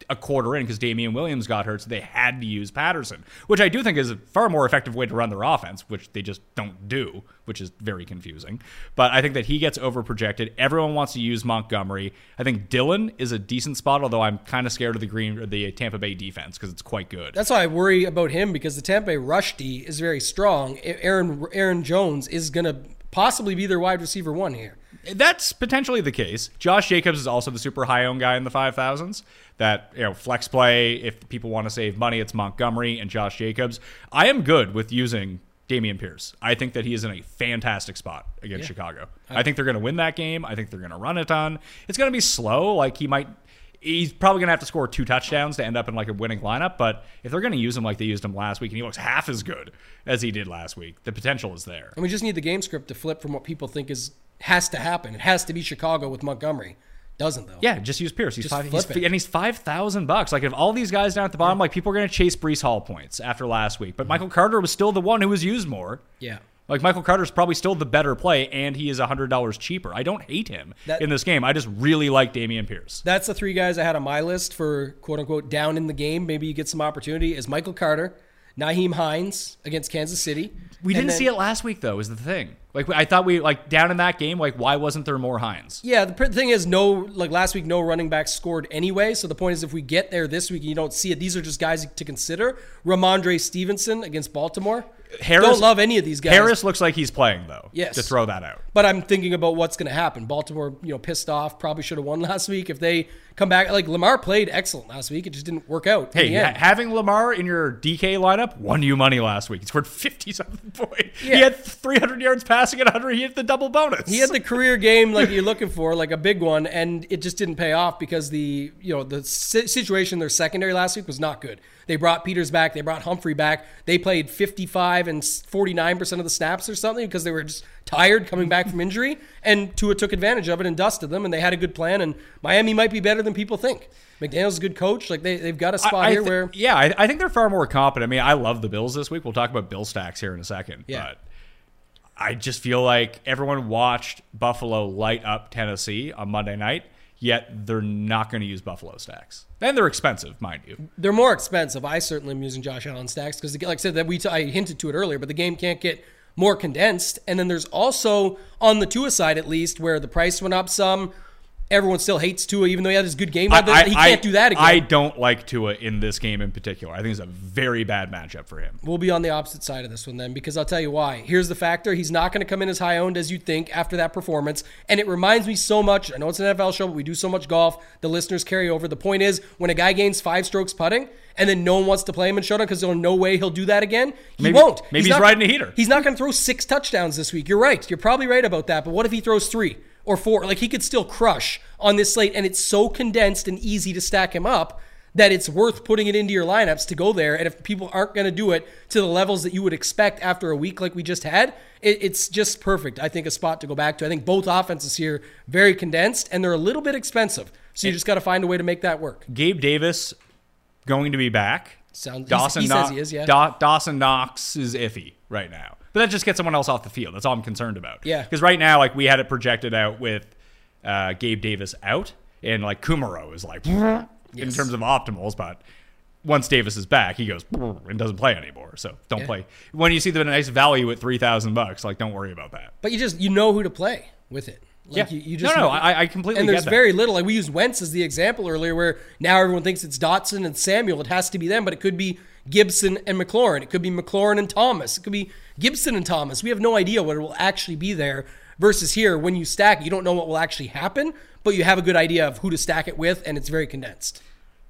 a quarter in because Damian Williams got hurt, so they had to use Patterson, which I do think is a far more effective way to run their offense, which they just don't do, which is very confusing. But I think that he gets overprojected. Everyone wants to use Montgomery. I think Dillon is a decent spot, although I'm kind of scared of the Green or the Tampa Bay defense because it's quite good. That's why I worry about him, because the Tampa Bay rush D is very strong. Aaron Aaron Jones is going to possibly be their wide receiver one here. That's potentially the case. Josh Jacobs is also the super high-owned guy in the five thousands. That, you know, flex play, if people want to save money, it's Montgomery and Josh Jacobs. I am good with using Dameon Pierce. I think that he is in a fantastic spot against yeah. Chicago. I think they're going to win that game. I think they're going to run a ton. It's going to be slow. Like, he might... He's probably going to have to score two touchdowns to end up in like a winning lineup, but if they're going to use him like they used him last week and he looks half as good as he did last week, the potential is there. And we just need the game script to flip from what people think is has to happen. It has to be Chicago with Montgomery. Doesn't, though. Yeah, just use Pierce. He's just five, he's, and he's five thousand bucks. Like, if all these guys down at the bottom, yeah. like, people are going to chase Breece Hall points after last week, but mm-hmm. Michael Carter was still the one who was used more. Yeah. Like, Michael Carter's probably still the better play, and he is one hundred dollars cheaper. I don't hate him that, in this game. I just really like Dameon Pierce. That's the three guys I had on my list for, quote-unquote, down in the game. Maybe you get some opportunity. Is Michael Carter, Nyheim Hines against Kansas City. We didn't then, see it last week, though, is the thing. Like, I thought we, like, down in that game, like, why wasn't there more Hines? Yeah, the thing is, no, like, last week, no running backs scored anyway. So the point is, if we get there this week and you don't see it, these are just guys to consider. Ramondre Stevenson against Baltimore. Harris, don't love any of these guys. Harris looks like he's playing, though. Yes. To throw that out. But I'm thinking about what's going to happen. Baltimore, you know, pissed off, probably should have won last week. If they come back, like, Lamar played excellent last week. It just didn't work out. Hey, ha- having Lamar in your D K lineup won you money last week. He scored fifty-something points. Yeah. He had three hundred yards passing at one hundred. He hit the double bonus. He had the career game like you're looking for, like a big one, and it just didn't pay off because the, you know, the situation in their secondary last week was not good. They brought Peters back. They brought Humphrey back. They played fifty-five and forty-nine percent of the snaps or something because they were just tired coming back from injury. And Tua took advantage of it and dusted them, and they had a good plan. And Miami might be better than people think. McDaniel's a good coach. Like they, they've got a spot I, I here th- where... Yeah, I, I think they're far more competent. I mean, I love the Bills this week. We'll talk about Bill stacks here in a second. Yeah. But I just feel like everyone watched Buffalo light up Tennessee on Monday night, yet they're not going to use Buffalo stacks. And they're expensive, mind you. They're more expensive. I certainly am using Josh Allen stacks because, like I said, that we t- I hinted to it earlier, but the game can't get more condensed. And then there's also, on the Tua side at least, where the price went up some, everyone still hates Tua, even though he had his good game. I, I, he can't I, do that again. I don't like Tua in this game in particular. I think it's a very bad matchup for him. We'll be on the opposite side of this one then, because I'll tell you why. Here's the factor. He's not going to come in as high-owned as you'd think after that performance. And it reminds me so much. I know it's an N F L show, but we do so much golf. The listeners carry over. The point is, when a guy gains five strokes putting, and then no one wants to play him in showdown because there's no way he'll do that again, he maybe, won't. Maybe he's, he's not, riding a heater. He's not going to throw six touchdowns this week. You're right. You're probably right about that. But what if he throws three? Or four, like he could still crush on this slate, and it's so condensed and easy to stack him up that it's worth putting it into your lineups to go there. And if people aren't going to do it to the levels that you would expect after a week like we just had, it, it's just perfect. I think a spot to go back to. I think both offenses here very condensed, and they're a little bit expensive. So you just got to find a way to make that work. Gabe Davis going to be back. Sounds, Dawson he Knox, says he is, yeah. Da- Dawson Knox is iffy right now. But that just gets someone else off the field. That's all I'm concerned about. Yeah. Because right now, like we had it projected out with uh, Gabe Davis out, and like Kumaro is like yes. in terms of optimals, but once Davis is back, he goes and doesn't play anymore. So don't yeah. play. When you see the nice value at three thousand bucks, like don't worry about that. But you just you know who to play with it. Like yeah. you, you just no, no, know. I, I completely and get there's that. very little. Like we used Wentz as the example earlier, where now everyone thinks it's Dotson and Samuel. It has to be them, but it could be Gibson and McLaurin. It could be McLaurin and Thomas. It could be Gibson and Thomas. We have no idea what will actually be there. Versus here, when you stack, you don't know what will actually happen, but you have a good idea of who to stack it with, and it's very condensed.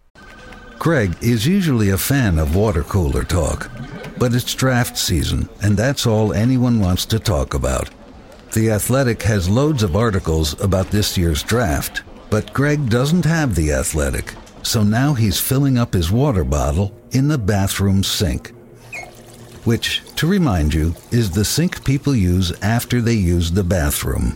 Craig is usually a fan of water cooler talk, but it's draft season, and that's all anyone wants to talk about. The Athletic has loads of articles about this year's draft, but Greg doesn't have The Athletic, so now he's filling up his water bottle in the bathroom sink. Which, to remind you, is the sink people use after they use the bathroom.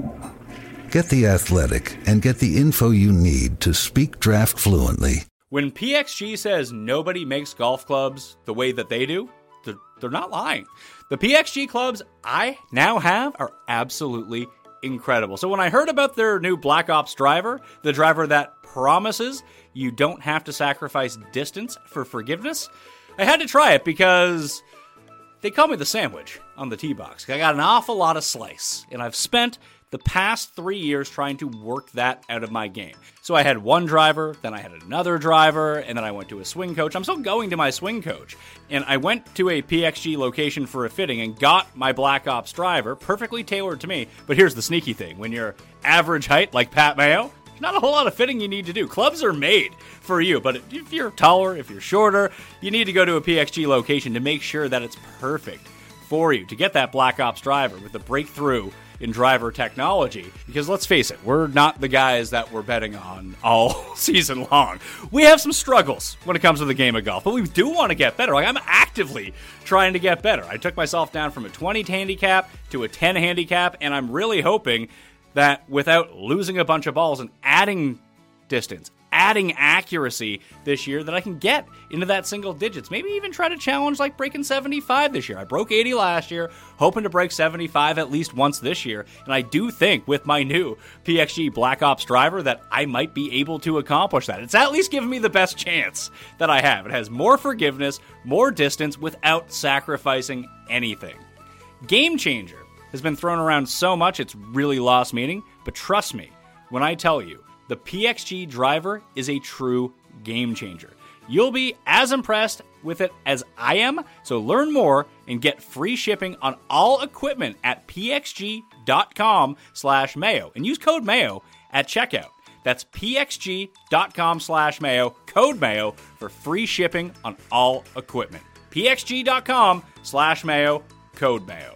Get The Athletic and get the info you need to speak draft fluently. When P X G says nobody makes golf clubs the way that they do, they're, they're not lying. The P X G clubs I now have are absolutely incredible. So when I heard about their new Black Ops driver, the driver that promises you don't have to sacrifice distance for forgiveness, I had to try it because they call me the sandwich on the T-Box. I got an awful lot of slice, and I've spent the past three years trying to work that out of my game. So I had one driver, then I had another driver, and then I went to a swing coach. I'm still going to my swing coach. And I went to a P X G location for a fitting and got my Black Ops driver, perfectly tailored to me. But here's the sneaky thing. When you're average height, like Pat Mayo, not a whole lot of fitting you need to do. Clubs are made for you, but if you're taller, if you're shorter, you need to go to a P X G location to make sure that it's perfect for you to get that Black Ops driver with the breakthrough in driver technology. Because let's face it, we're not the guys that we're betting on all season long. We have some struggles when it comes to the game of golf, but we do want to get better. Like, I'm actively trying to get better. I took myself down from a twenty handicap to a ten handicap, and I'm really hoping that without losing a bunch of balls and adding distance, adding accuracy this year, that I can get into that single digits. Maybe even try to challenge like breaking seventy-five this year. I broke eighty last year, hoping to break seventy-five at least once this year. And I do think with my new P X G Black Ops driver that I might be able to accomplish that. It's at least giving me the best chance that I have. It has more forgiveness, more distance without sacrificing anything. Game changer has been thrown around so much it's really lost meaning. But trust me when I tell you, the P X G driver is a true game changer. You'll be as impressed with it as I am, so learn more and get free shipping on all equipment at pxg.com slash mayo and use code mayo at checkout. That's pxg.com slash mayo, code mayo for free shipping on all equipment. pxg.com slash mayo, code mayo.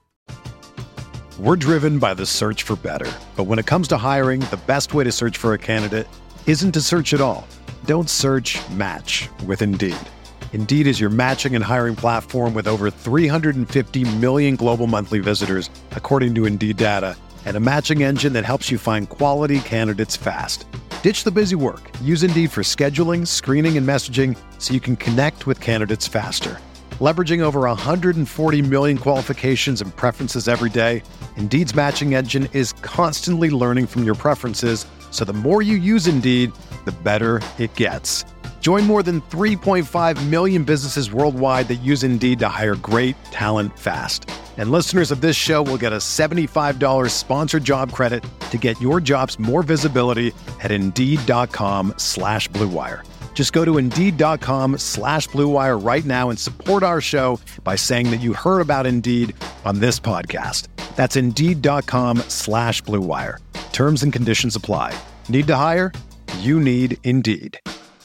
We're driven by the search for better. But when it comes to hiring, the best way to search for a candidate isn't to search at all. Don't search, match with Indeed. Indeed is your matching and hiring platform with over three hundred fifty million global monthly visitors, according to Indeed data, and a matching engine that helps you find quality candidates fast. Ditch the busy work. Use Indeed for scheduling, screening, and messaging so you can connect with candidates faster. Leveraging over one hundred forty million qualifications and preferences every day, Indeed's matching engine is constantly learning from your preferences, so the more you use Indeed, the better it gets. Join more than three point five million businesses worldwide that use Indeed to hire great talent fast. And listeners of this show will get a seventy-five dollars sponsored job credit to get your jobs more visibility at Indeed.com slash Blue Wire. Just go to Indeed.com slash Blue Wire right now and support our show by saying that you heard about Indeed on this podcast. That's Indeed.com slash Blue Wire. Terms and conditions apply. Need to hire? You need Indeed.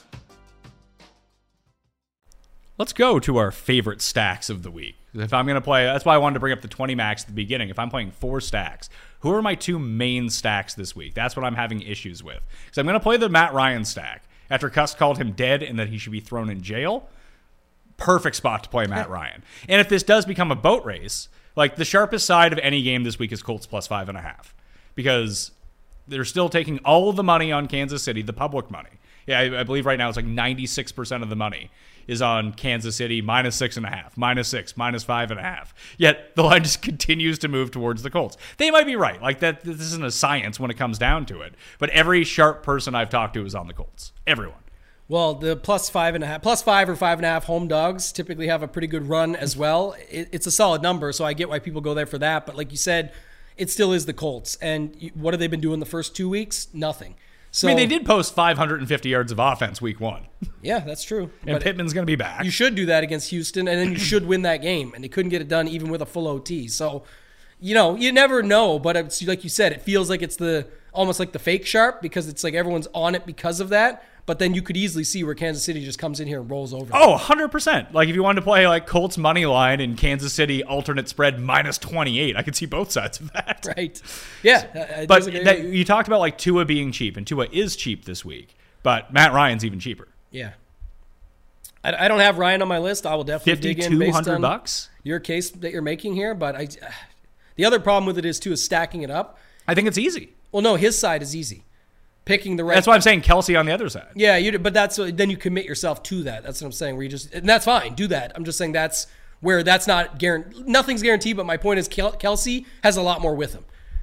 Let's go to our favorite stacks of the week. If I'm going to play, that's why I wanted to bring up the twenty max at the beginning. If I'm playing four stacks, who are my two main stacks this week? That's what I'm having issues with. Because I'm going to play the Matt Ryan stack. After Cuss called him dead and that he should be thrown in jail, perfect spot to play Matt Ryan. And if this does become a boat race, like the sharpest side of any game this week is Colts plus five and a half. Because they're still taking all of the money on Kansas City, the public money. Yeah, I, I believe right now it's like ninety-six percent of the money is on Kansas City, minus six and a half, minus six, minus five and a half. Yet the line just continues to move towards the Colts. They might be right. Like that, this isn't a science when it comes down to it. But every sharp person I've talked to is on the Colts. Everyone. Well, the plus five and a half, plus five or five and a half home dogs typically have a pretty good run as well. It, it's a solid number, so I get why people go there for that. But like you said, it still is the Colts. And what have they been doing the first two weeks? Nothing. So, I mean, they did post five hundred fifty yards of offense week one. Yeah, that's true. And but Pittman's going to be back. You should do that against Houston, and then you should win that game. And they couldn't get it done even with a full O T. So, you know, you never know. But it's like you said, it feels like it's the almost like the fake sharp because it's like everyone's on it because of that. But then you could easily see where Kansas City just comes in here and rolls over. Oh, one hundred percent. Like if you wanted to play like Colts money line and Kansas City alternate spread minus twenty-eight, I could see both sides of that. Right. Yeah. So, but that, you talked about like Tua being cheap, and Tua is cheap this week, but Matt Ryan's even cheaper. Yeah. I, I don't have Ryan on my list. I will definitely dig in based on bucks? your case that you're making here. But I, the other problem with it is, too, is stacking it up. I think it's easy. Well, no, his side is easy. Picking the right. That's why I'm saying Kelsey on the other side. Yeah, you. But that's then you commit yourself to that. That's what I'm saying. Where you just and that's fine. Do that. I'm just saying that's where that's not guaranteed. Nothing's guaranteed. But my point is, Kelsey has a lot more with him.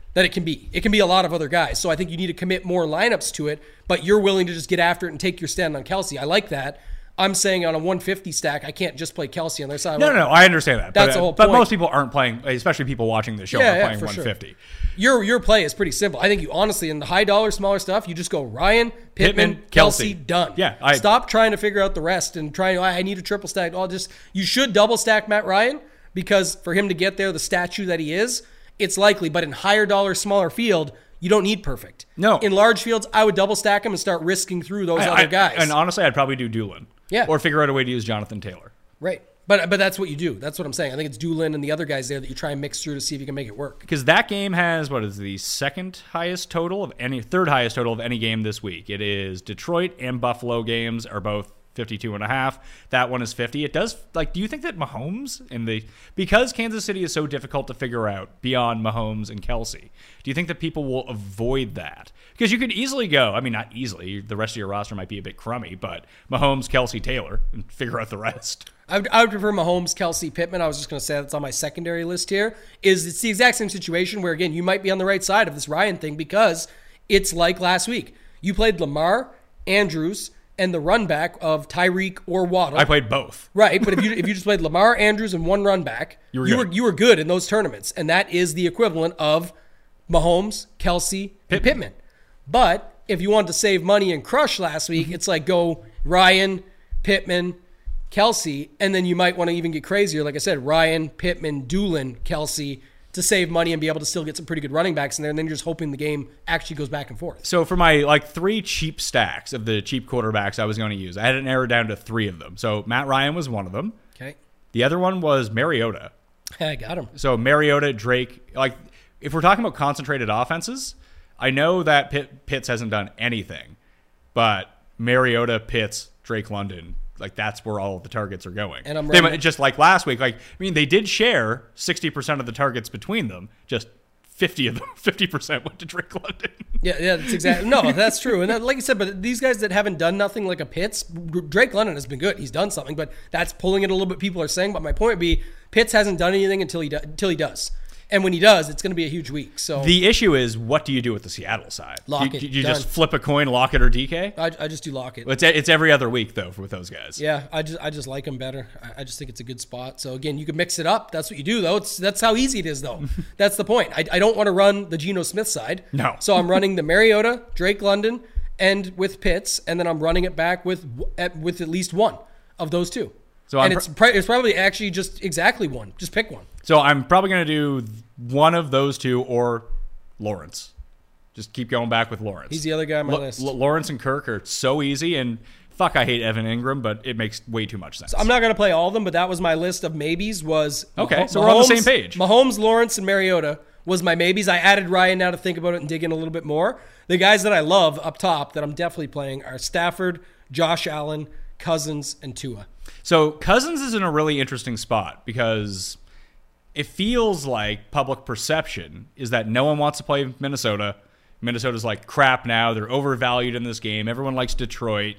that it can be. It can be a lot of other guys. So I think you need to commit more lineups to it, but you're willing to just get after it and take your stand on Kelsey. I like that. I'm saying on a one fifty stack, I can't just play Kelsey on their side. No, no, no, I understand that. That's but, the whole But point. most people aren't playing, especially people watching the show, Yeah, are yeah, playing for one fifty. Sure. Your your play is pretty simple. I think you honestly, in the high dollar, smaller stuff, you just go Ryan, Pittman, Pittman, Kelsey, Kelce. done. Yeah, I- Stop trying to figure out the rest and trying, oh, I need a triple stack. I'll just, you should double stack Matt Ryan because for him to get there, the statue that he is, it's likely. But in higher dollar, smaller field, you don't need perfect. No. In large fields, I would double stack him and start risking through those I- other I- guys. And honestly, I'd probably do Doolin. Yeah. Or figure out a way to use Jonathan Taylor. Right. But but that's what you do. That's what I'm saying. I think it's Doolin and the other guys there that you try and mix through to see if you can make it work. Because that game has, what is the second highest total of any, third highest total of any game this week. It is Detroit and Buffalo games are both fifty-two and a half. That one is fifty. It does, like, do you think that Mahomes in the, because Kansas City is so difficult to figure out beyond Mahomes and Kelsey, do you think that people will avoid that? Because you could easily go, I mean, not easily, the rest of your roster might be a bit crummy, but Mahomes, Kelsey, Taylor, and figure out the rest. I would, I would prefer Mahomes, Kelsey, Pittman. I was just going to say that's on my secondary list here. Is it's the exact same situation where, again, you might be on the right side of this Ryan thing because it's like last week. You played Lamar, Andrews, and the run back of Tyreek or Waddle. I played both. Right, but if you if you just played Lamar, Andrews, and one run back, You were you good. were you were good in those tournaments, and that is the equivalent of Mahomes, Kelsey, and Pittman. But if you wanted to save money and crush last week, Mm-hmm. it's like go Ryan, Pittman, Kelsey, and then you might want to even get crazier. Like I said, Ryan, Pittman, Doolin, Kelsey to save money and be able to still get some pretty good running backs in there, and then you're just hoping the game actually goes back and forth. So for my like three cheap stacks of the cheap quarterbacks I was going to use, I had it narrowed down to three of them. So Matt Ryan was one of them. Okay. The other one was Mariota. I got him. So Mariota, Drake, like if we're talking about concentrated offenses, I know that Pitt, Pitts hasn't done anything, but Mariota, Pitts, Drake London, like that's where all of the targets are going. And I'm they running- might, just like last week. Like I mean, they did share sixty percent of the targets between them. Just fifty of them, fifty percent went to Drake London. Yeah, yeah, that's exactly. No, that's true. And that, like I said, but these guys that haven't done nothing like a Pitts, Drake London has been good. He's done something, but that's pulling it a little bit. People are saying, but my point would be, Pitts hasn't done anything until he do, until he does, and when he does, it's going to be a huge week. So The issue is, what do you do with the Seattle side? Lock do, it, do you done. just flip a coin, Lockett or D K? I, I just do Lockett. It's it's every other week though with those guys. Yeah, I just I just like him better. I, I just think it's a good spot. So again, you can mix it up. That's what you do though. It's that's how easy it is though. That's the point. I, I don't want to run the Geno Smith side. No. So I'm running the Mariota, Drake London, and with Pitts, and then I'm running it back with at, with at least one of those two. So and I'm it's pr- it's probably actually just exactly one. Just pick one. So I'm probably going to do one of those two or Lawrence. Just keep going back with Lawrence. He's the other guy on my L- list. L- Lawrence and Kirk are so easy, and fuck, I hate Evan Ingram, but it makes way too much sense. I'm not going to play all of them, but that was my list of maybes. Was Okay, Mah- so we're on the Mahomes- same page. Mahomes, Lawrence, and Mariota was my maybes. I added Ryan now to think about it and dig in a little bit more. The guys that I love up top that I'm definitely playing are Stafford, Josh Allen, Cousins, and Tua. So Cousins is in a really interesting spot because it feels like public perception is that no one wants to play Minnesota. Minnesota's like crap now. They're overvalued in this game. Everyone likes Detroit.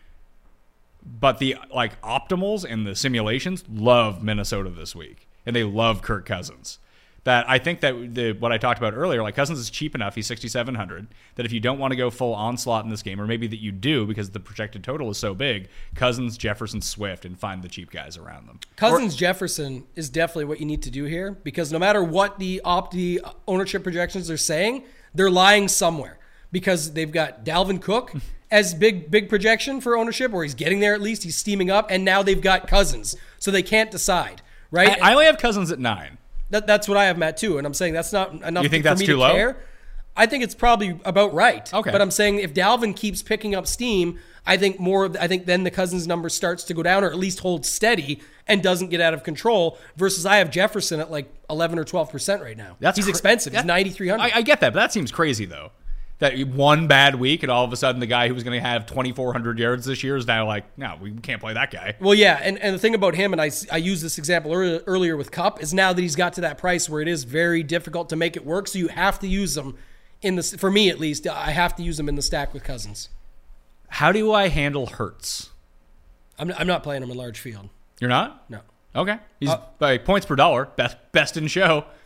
But the like optimals and the simulations love Minnesota this week. And they love Kirk Cousins. That I think that the what I talked about earlier, like Cousins is cheap enough, he's sixty-seven hundred, that if you don't want to go full onslaught in this game, or maybe that you do because the projected total is so big, Cousins, Jefferson, Swift, and find the cheap guys around them. Cousins, Jefferson is definitely what you need to do here because no matter what the op the ownership projections are saying, they're lying somewhere because they've got Dalvin Cook as big big projection for ownership, or he's getting there at least, he's steaming up, and now they've got Cousins, so they can't decide, right? I, I only have Cousins at nine. That, that's what I have, Matt, too. And I'm saying that's not enough You think for that's me too to low? care. I think it's probably about right. Okay. But I'm saying if Dalvin keeps picking up steam, I think more of, I think then the Cousins number starts to go down or at least hold steady and doesn't get out of control versus I have Jefferson at like eleven or twelve percent right now. That's He's cra- expensive. that- He's ninety-three hundred. I, I get that, but that seems crazy, though. That one bad week and all of a sudden the guy who was going to have twenty-four hundred yards this year is now like, no, we can't play that guy. Well, yeah, and, and the thing about him, and I, I used this example earlier, earlier with Cup, is now that he's got to that price where it is very difficult to make it work, so you have to use him in the, for me at least, I have to use him in the stack with Cousins. How do I handle Hurts? I'm, I'm not playing him in large field. You're not? No. Okay. He's Uh, by points per dollar, best best in show. Yeah.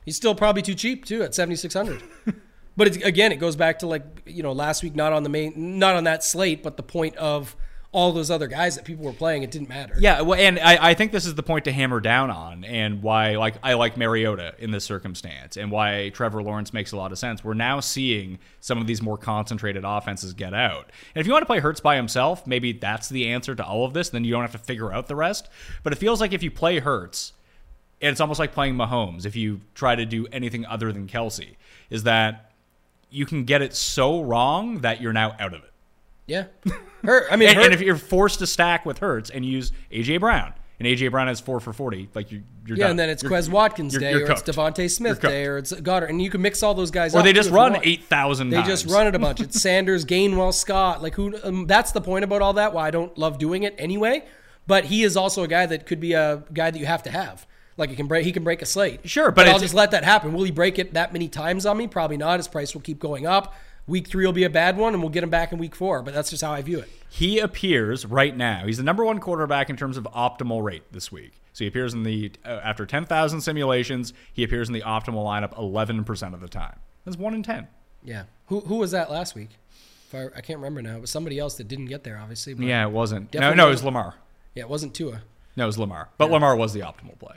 He's still probably too cheap too at seventy-six hundred. But it's, again, it goes back to like, you know, last week, not on the main, not on that slate, but the point of all those other guys that people were playing, it didn't matter. Yeah, well, and I, I think this is the point to hammer down on, and why like I like Mariota in this circumstance, and why Trevor Lawrence makes a lot of sense. We're now seeing some of these more concentrated offenses get out. And if you want to play Hurts by himself, maybe that's the answer to all of this. Then you don't have to figure out the rest. But it feels like if you play Hurts, and it's almost like playing Mahomes, if you try to do anything other than Kelsey, is that you can get it so wrong that you're now out of it. Yeah. Hurt. I mean, and, Hurt. and if you're forced to stack with Hurts and use A J Brown, and A J Brown has four for forty, like you, you're yeah, done. and then it's you're, Quez Watkins you're, day, you're or cooked. it's Devontae Smith day, or it's Goddard, and you can mix all those guys or up. Or they just too, if you run want. eight thousand They times. just run it a bunch. It's Sanders, Gainwell, Scott. Like who? Um, that's the point about all that. Why I don't love doing it anyway. But he is also a guy that could be a guy that you have to have. Like he can break, he can break a slate. Sure, but, but I'll it's, just let that happen. Will he break it that many times on me? Probably not. His price will keep going up. Week three will be a bad one, and we'll get him back in week four. But that's just how I view it. He appears right now. He's the number one quarterback in terms of optimal rate this week. So he appears in the uh, after ten thousand simulations, he appears in the optimal lineup eleven percent of the time. That's one in ten. Yeah. Who who was that last week? If I, I can't remember now. It was somebody else that didn't get there, obviously. But yeah, it wasn't. No, Definitely no, it was wasn't- Lamar. Yeah, it wasn't Tua. No, it was Lamar. But Yeah. Lamar was the optimal play.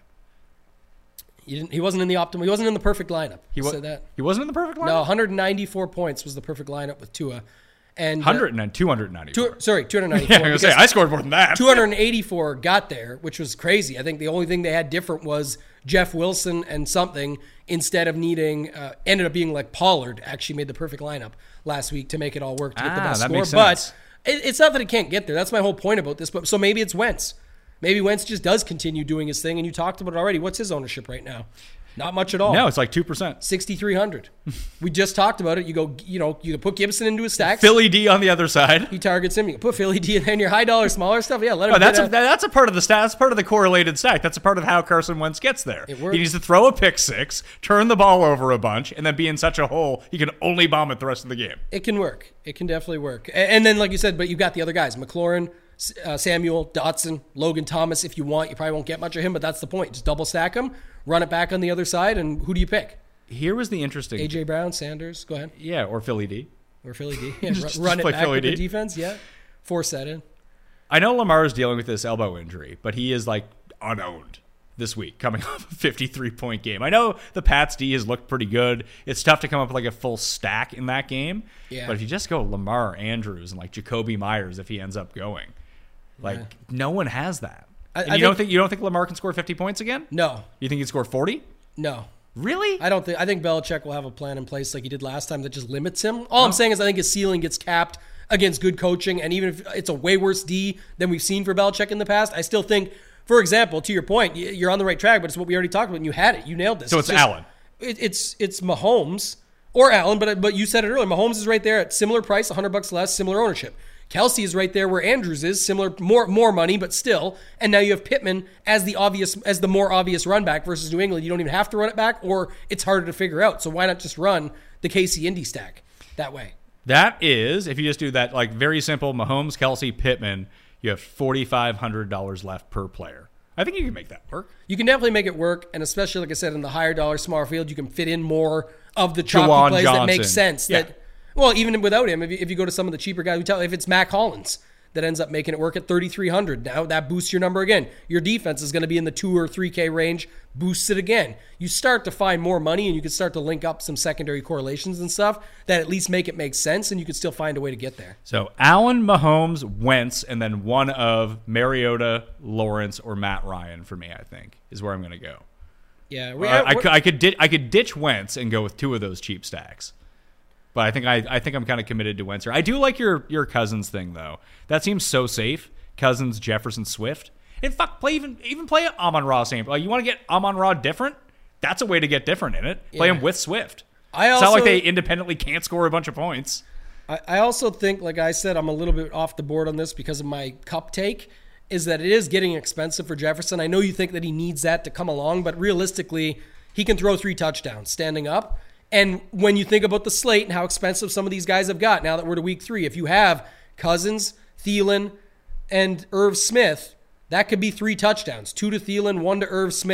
He didn't. He wasn't in the optimal. He wasn't in the perfect lineup. He I'll was say that. He wasn't in the perfect lineup. No, one hundred ninety-four points was the perfect lineup with Tua, and uh, one hundred and two hundred ninety-four. two, sorry, two hundred Yeah, ninety-four. I was gonna say I scored more than that. two hundred eighty-four got there, which was crazy. I think the only thing they had different was Jeff Wilson and something instead of needing uh, ended up being like Pollard actually made the perfect lineup last week to make it all work to get the Ah, best that score. makes sense. But it, it's not that it can't get there. That's my whole point about this. But so maybe it's Wentz. Maybe Wentz just does continue doing his thing, and you talked about it already. What's his ownership right now? Not much at all. No, it's like two percent. sixty-three hundred. We just talked about it. You go, you know, you can put Gibson into his stacks. Philly D on the other side. He targets him. You can put Philly D in your high dollar, smaller stuff. Yeah, let him. Oh, that's get a, that's a part of the stat. That's part of the correlated stack. That's a part of how Carson Wentz gets there. It works. He needs to throw a pick six, turn the ball over a bunch, and then be in such a hole he can only bomb it the rest of the game. It can work. It can definitely work. A- And then, like you said, but you've got the other guys: McLaurin, uh, Samuel, Dotson, Logan Thomas. If you want, you probably won't get much of him, but that's the point. Just double stack him, run it back on the other side, and who do you pick? Here was the interesting. A J Brown, Sanders. Go ahead. Yeah, or Philly D. Or Philly D. Yeah, Just- run just it play back Philly with the D. defense. Yeah, force that in. I know Lamar is dealing with this elbow injury, but he is like unowned this week, coming off a fifty-three point game. I know the Pats D has looked pretty good. It's tough to come up with like a full stack in that game. Yeah. But if you just go Lamar, Andrews, and like Jacoby Myers, if he ends up going, like Yeah. no one has that. I- and I you don't think- think you don't think Lamar can score fifty points again? No, You think he'd score forty? no. Really? I don't think. I think Belichick will have a plan in place like he did last time that just limits him. All I'm saying is I think his ceiling gets capped against good coaching, and even if it's a way worse D than we've seen for Belichick in the past, I still think, for example, to your point, y- you're on the right track. But it's what we already talked about, and you had it. You nailed this. So it's just- Allen. It, it's it's Mahomes or Allen, but but you said it earlier. Mahomes is right there at similar price, one hundred bucks less, similar ownership. Kelsey is right there where Andrews is, similar, more more money, but still. And now you have Pittman as the obvious, as the more obvious run back versus New England. You don't even have to run it back, or it's harder to figure out. So why not just run the K C Indy stack that way? That is, if you just do that, like very simple, Mahomes, Kelsey, Pittman, you have forty-five hundred dollars left per player. I think you can make that work. You can definitely make it work, and especially like I said, in the higher dollar, smaller field, you can fit in more of the choppy Jawan plays that make Johnson. sense. Yeah. That well, even without him, if you, if you go to some of the cheaper guys, we tell if it's Mac Hollins that ends up making it work at thirty-three hundred, now that boosts your number again. Your defense is going to be in the two or three K range, boosts it again. You start to find more money, and you can start to link up some secondary correlations and stuff that at least make it make sense, and you can still find a way to get there. So Allen, Mahomes, Wentz, and then one of Mariota, Lawrence, or Matt Ryan for me, I think, is where I'm going to go. Yeah, we, Uh, I, we're- could, I, could di- I could ditch Wentz and go with two of those cheap stacks. But I think I, I think I'm kind of committed to Wentz here. I do like your your Cousins thing though. That seems so safe. Cousins, Jefferson, Swift, and fuck, play even even play Amon-Ra same. Like you want to get Amon-Ra different? That's a way to get different in it. Play Yeah. him with Swift. I it's not like also- they independently can't score a bunch of points. I, I also think, like I said, I'm a little bit off the board on this because of my cup take, is that it is getting expensive for Jefferson. I know you think that he needs that to come along, but realistically, he can throw three touchdowns standing up. And when you think about the slate and how expensive some of these guys have got now that we're to week three, if you have Cousins, Thielen, and Irv Smith, that could be three touchdowns. Two to Thielen, one to Irv Smith.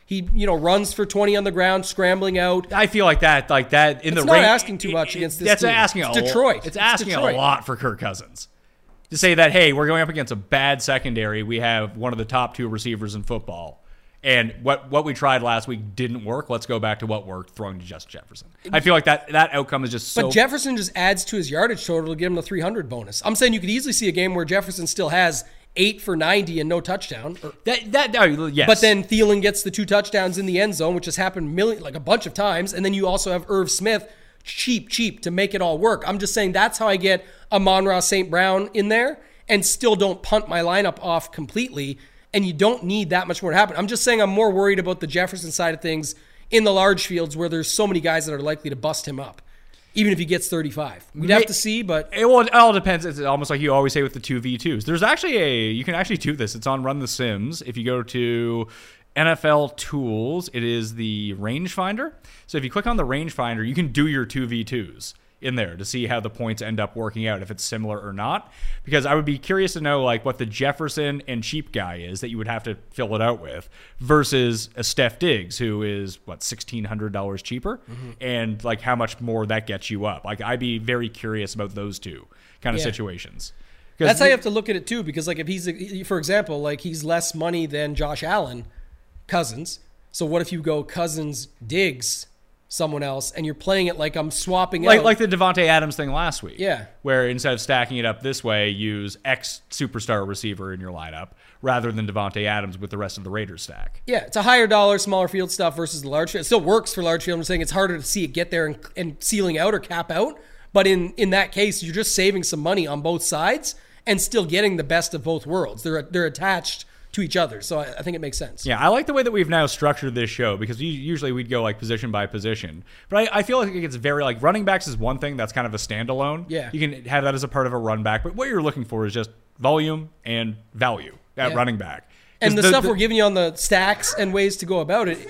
He, you know, runs for twenty on the ground, scrambling out. I feel like that, like that in it's the not range, asking too much against this That's team. asking it's a Detroit. It's, it's asking Detroit. a lot for Kirk Cousins to say that. Hey, we're going up against a bad secondary. We have one of the top two receivers in football, and what what we tried last week didn't work. Let's go back to what worked, throwing to Justin Jefferson. I feel like that that outcome is just so. But Jefferson just adds to his yardage total to give him the three hundred bonus. I'm saying you could easily see a game where Jefferson still has eight for ninety and no touchdown. Or, that that oh, yes. But then Thielen gets the two touchdowns in the end zone, which has happened million, like a bunch of times. And then you also have Irv Smith, cheap, cheap to make it all work. I'm just saying that's how I get Amon-Ra Saint Brown in there and still don't punt my lineup off completely. And you don't need that much more to happen. I'm just saying I'm more worried about the Jefferson side of things in the large fields where there's so many guys that are likely to bust him up. Even if he gets thirty-five. We'd have to see, but... It, well, it all depends. It's almost like you always say with the two v twos. There's actually a... You can actually do this. It's on Run the Sims. If you go to N F L Tools, it is the rangefinder. So if you click on the rangefinder, you can do your two v twos in there to see how the points end up working out, if it's similar or not. Because I would be curious to know like what the Jefferson and cheap guy is that you would have to fill it out with versus a Steph Diggs, who is, what, sixteen hundred dollars cheaper? Mm-hmm. And like how much more that gets you up. Like I'd be very curious about those two kind of yeah. situations. That's how you have to look at it too, because like if he's, for example, like he's less money than Josh Allen, Cousins. So what if you go Cousins, Diggs, someone else, and you're playing it like I'm swapping like, out. Like the Devontae Adams thing last week. Yeah. Where instead of stacking it up this way, use X superstar receiver in your lineup rather than Devontae Adams with the rest of the Raiders stack. Yeah, it's a higher dollar, smaller field stuff versus the large field. It still works for large field. I'm saying it's harder to see it get there and, and ceiling out or cap out. But in, in that case, you're just saving some money on both sides and still getting the best of both worlds. They're they're attached to each other. So I, I think it makes sense. Yeah, I like the way that we've now structured this show because we, usually we'd go like position by position. But I, I feel like it's very like running backs is one thing that's kind of a standalone. Yeah. You can have that as a part of a run back. But what you're looking for is just volume and value at yeah. running back. And the, the stuff the, we're giving you on the stacks and ways to go about it.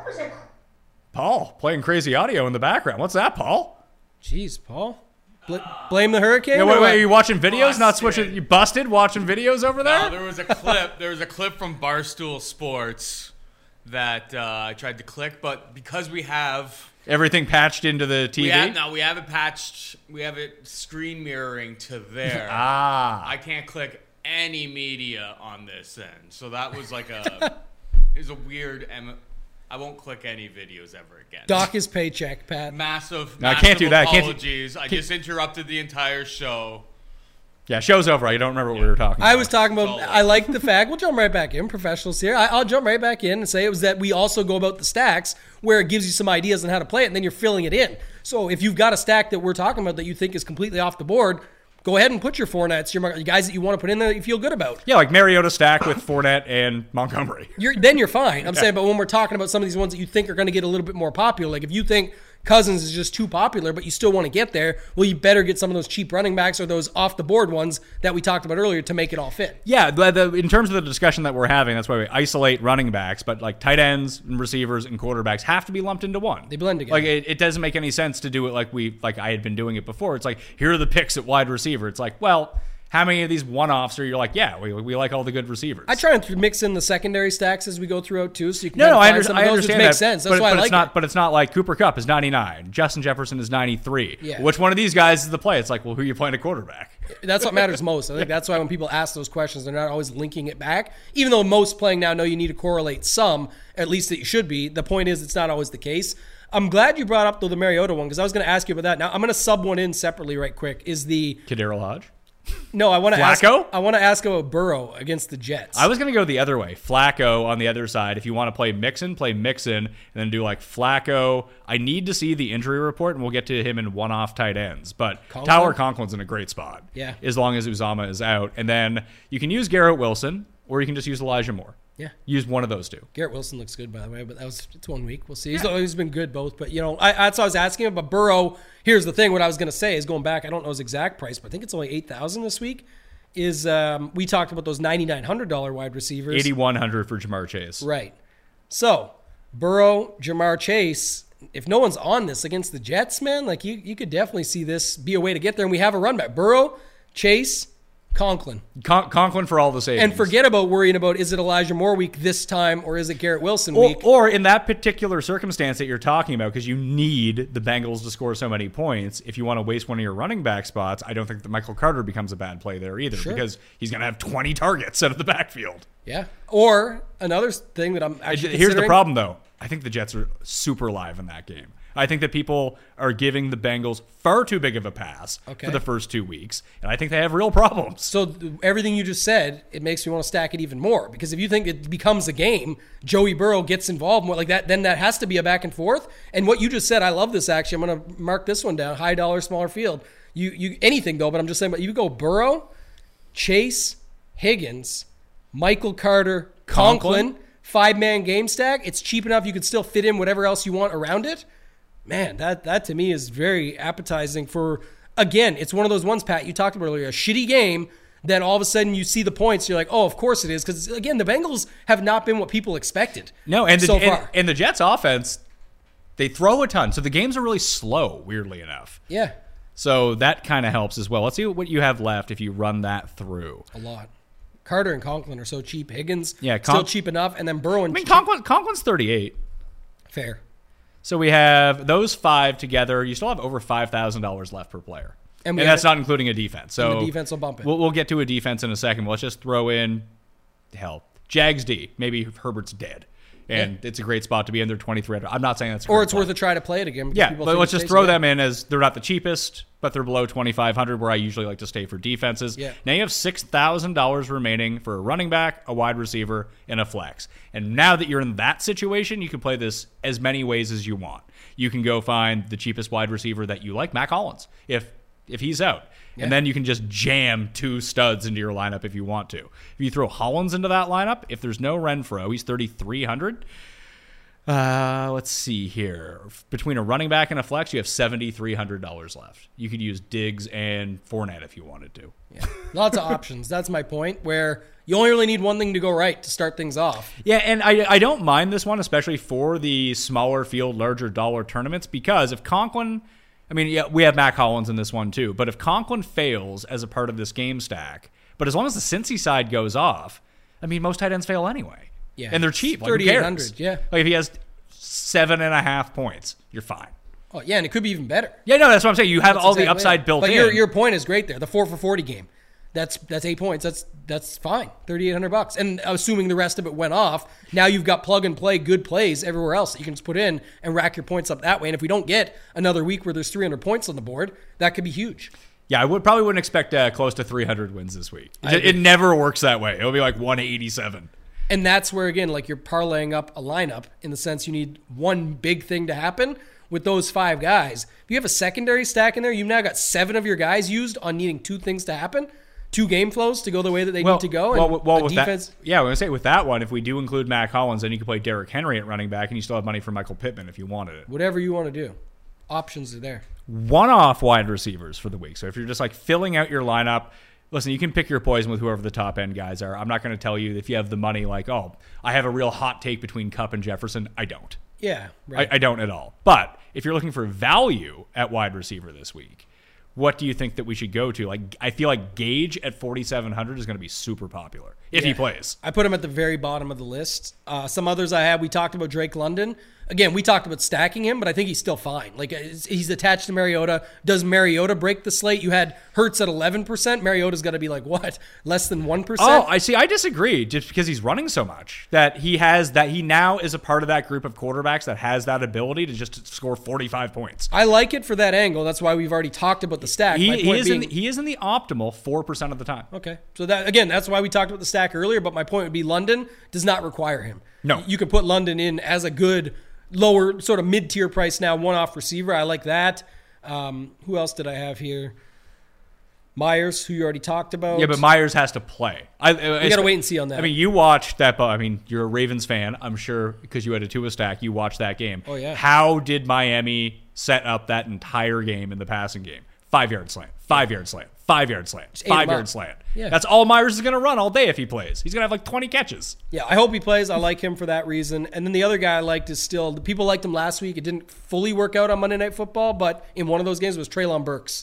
Paul, playing crazy audio in the background. What's that, Paul? Jeez, Paul. Bl- blame the hurricane? Yeah, wait, wait, are you watching videos? Busted. Not switching? You busted watching videos over there? No, there was a clip. There was a clip from Barstool Sports that uh, I tried to click, but because we have everything patched into the T V. We have, no, we have it patched. We have it screen mirroring to there. ah, I can't click any media on this end, so that was like a. It was a weird. M- I won't click any videos ever again. Dock his paycheck, Pat. Massive, no, massive I can't do that. Apologies. Can't, I just interrupted the entire show. Yeah, show's over. I don't remember what yeah. we were talking about. I was talking about, I like the fact, we'll jump right back in, professionals here. I, I'll jump right back in and say it was that we also go about the stacks where it gives you some ideas on how to play it, and then you're filling it in. So if you've got a stack that we're talking about that you think is completely off the board, go ahead and put your Fournettes, your guys that you want to put in there that you feel good about. Yeah, like Mariota stack with Fournette and Montgomery. You're, then you're fine. I'm yeah. saying, but when we're talking about some of these ones that you think are going to get a little bit more popular, like if you think Cousins is just too popular, but you still want to get there, well, you better get some of those cheap running backs or those off-the-board ones that we talked about earlier to make it all fit. Yeah, the, the, in terms of the discussion that we're having, that's why we isolate running backs, but like tight ends and receivers and quarterbacks have to be lumped into one. They blend together. Like it, it doesn't make any sense to do it like we like I had been doing it before. It's like, here are the picks at wide receiver. It's like, well, how many of these one-offs are you like, yeah, we, we like all the good receivers? I try and mix in the secondary stacks as we go throughout too, so you can no, kind no, of I, find under, some I of those, understand which makes that, sense. That's but, why but I like it's not, it. But it's not like Cooper Kupp is ninety-nine, Justin Jefferson is ninety-three. Yeah. Which one of these guys is the play? It's like, well, who are you playing at quarterback? That's what matters most. I think that's why when people ask those questions, they're not always linking it back. Even though most playing now know you need to correlate some, at least that you should be. The point is it's not always the case. I'm glad you brought up though the Mariota one because I was going to ask you about that. Now I'm going to sub one in separately right quick. Is the Kadarius Hodge? No, I want to ask. Flacco? I want to ask about Burrow against the Jets. I was going to go the other way. Flacco on the other side. If you want to play Mixon, play Mixon, and then do like Flacco. I need to see the injury report, and we'll get to him in one-off tight ends. But Conklin? Tyler Conklin's in a great spot. Yeah. As long as Uzama is out. And then you can use Garrett Wilson, or you can just use Elijah Moore. Yeah. Use one of those two. Garrett Wilson looks good, by the way, but that was it's one week. We'll see. He's, yeah. he's been good both. But, you know, I, that's what I was asking him. But Burrow, here's the thing. What I was going to say is going back, I don't know his exact price, but I think it's only eight thousand dollars this week. Is um, we talked about those ninety-nine hundred dollars wide receivers. eighty-one hundred dollars for Jamar Chase. Right. So, Burrow, Jamar Chase, if no one's on this against the Jets, man, like you, you could definitely see this be a way to get there. And we have a run back. Burrow, Chase, Conklin. Con- Conklin for all the savings. And forget about worrying about is it Elijah Moore week this time or is it Garrett Wilson or, week? Or in that particular circumstance that you're talking about, because you need the Bengals to score so many points. If you want to waste one of your running back spots, I don't think that Michael Carter becomes a bad play there either, Sure. because he's going to have twenty targets out of the backfield. Yeah. Or another thing that I'm actually Here's the considering- problem, though. I think the Jets are super live in that game. I think that people are giving the Bengals far too big of a pass Okay. for the first two weeks, and I think they have real problems. So th- everything you just said, it makes me want to stack it even more. Because if you think it becomes a game, Joey Burrow gets involved more like that, then that has to be a back and forth. And what you just said, I love this actually. I'm going to mark this one down. High dollar, smaller field. You you anything though, but I'm just saying, but you go Burrow, Chase, Higgins, Michael Carter, Conklin, Conklin? five-man game stack. It's cheap enough you could still fit in whatever else you want around it. Man, that that to me is very appetizing for, again, it's one of those ones, Pat, you talked about earlier, a shitty game, then all of a sudden you see the points, you're like, oh, of course it is, because, again, the Bengals have not been what people expected No, and the, so and, far. and the Jets offense, they throw a ton, so the games are really slow, weirdly enough. Yeah, So that kind of helps as well. Let's see what you have left if you run that through. a lot. Carter and Conklin are so cheap. Higgins, Yeah, still Con- cheap enough, and then Burrow and I mean, Conklin, Conklin's thirty-eight. fair. So we have those five together. You still have over five thousand dollars left per player. And And, we that's have- not including a defense. So And the defense will bump it. We'll, we'll get to a defense in a second. Let's just throw in, hell, Jags D. Maybe Herbert's dead. And it's a great spot to be in. They're twenty-three hundred. I'm not saying that's a Or great it's play. worth a try to play it again. because Yeah, people but think let's it's just throw crazy. them in as they're not the cheapest, but they're below twenty-five hundred, where I usually like to stay for defenses. Yeah. Now you have six thousand dollars remaining for a running back, a wide receiver, and a flex. And now that you're in that situation, you can play this as many ways as you want. You can go find the cheapest wide receiver that you like, Mac Hollins, if if he's out. Yeah. And then you can just jam two studs into your lineup if you want to. If you throw Hollins into that lineup, if there's no Renfro, he's thirty-three hundred. Uh, let's see here. Between a running back and a flex, you have seven thousand three hundred dollars left. You could use Diggs and Fournette if you wanted to. Yeah. Lots of options. That's my point, where you only really need one thing to go right to start things off. Yeah, and I, I don't mind this one, especially for the smaller field, larger dollar tournaments, because if Conklin, I mean, yeah, we have Mac Hollins in this one too, but if Conklin fails as a part of this game stack, but as long as the Cincy side goes off, I mean, most tight ends fail anyway. Yeah. And they're cheap. Like, who thirty-eight cares? hundred, yeah. Like if he has seven and a half points, you're fine. Oh, yeah, and it could be even better. Yeah, no, that's what I'm saying. You have That's all the exactly upside it. built but in. Your, your point is great there. The four for forty game. That's that's eight points. That's that's fine. thirty-eight hundred bucks. And assuming the rest of it went off, now you've got plug and play good plays everywhere else that you can just put in and rack your points up that way. And if we don't get another week where there's three hundred points on the board, that could be huge. Yeah, I would probably wouldn't expect uh, close to three hundred wins this week. I It, it never works that way. It'll be like one eighty-seven. And that's where, again, like you're parlaying up a lineup in the sense you need one big thing to happen with those five guys. If you have a secondary stack in there, you've now got seven of your guys used on needing two things to happen, two game flows to go the way that they Well, need to go. well, And well a with defense. that, yeah, I was gonna say with that one, if we do include Mac Hollins, then you can play Derrick Henry at running back, and you still have money for Michael Pittman if you wanted it. Whatever you want to do. Options are there. One-off wide receivers for the week. So if you're just like filling out your lineup, listen, you can pick your poison with whoever the top end guys are. I'm not going to tell you if you have the money, like, oh, I have a real hot take between Kupp and Jefferson. I don't. Yeah, right. I, I don't at all. But if you're looking for value at wide receiver this week, what do you think that we should go to? Like, I feel like Gage at forty-seven hundred is going to be super popular if he Yeah. plays. I put him at the very bottom of the list. Uh, some others I had, we talked about Drake London. Again, we talked about stacking him, but I think he's still fine. Like, he's attached to Mariota. Does Mariota break the slate? You had Hurts at eleven percent. Mariota's got to be like, what? Less than one percent? Oh, I see. I disagree. Just because he's running so much, that he has that he now is a part of that group of quarterbacks that has that ability to just score forty-five points. I like it for that angle. That's why we've already talked about the stack. He, My he point is being, in the, he is in the optimal four percent of the time. Okay. So that again, that's why we talked about the stack earlier, but my point would be London does not require him. No. You can put London in as a good lower sort of mid-tier price now one-off receiver. I like that. Um, who else did I have here? Myers, who you already talked about. Yeah, but Myers has to play. I, we got to wait and see on that. I mean, you watched that. I mean, you're a Ravens fan, I'm sure, because you had a Tua stack. You watched that game. Oh, yeah. How did Miami set up that entire game in the passing game? Five-yard slant, five-yard slant, five-yard slant, Just ate 'em five-yard up. slant. Yeah. That's all Myers is going to run all day if he plays. He's going to have like twenty catches. Yeah, I hope he plays. I like him for that reason. And then the other guy I liked is still, the people liked him last week. It didn't fully work out on Monday Night Football, but in one of those games was Treylon Burks.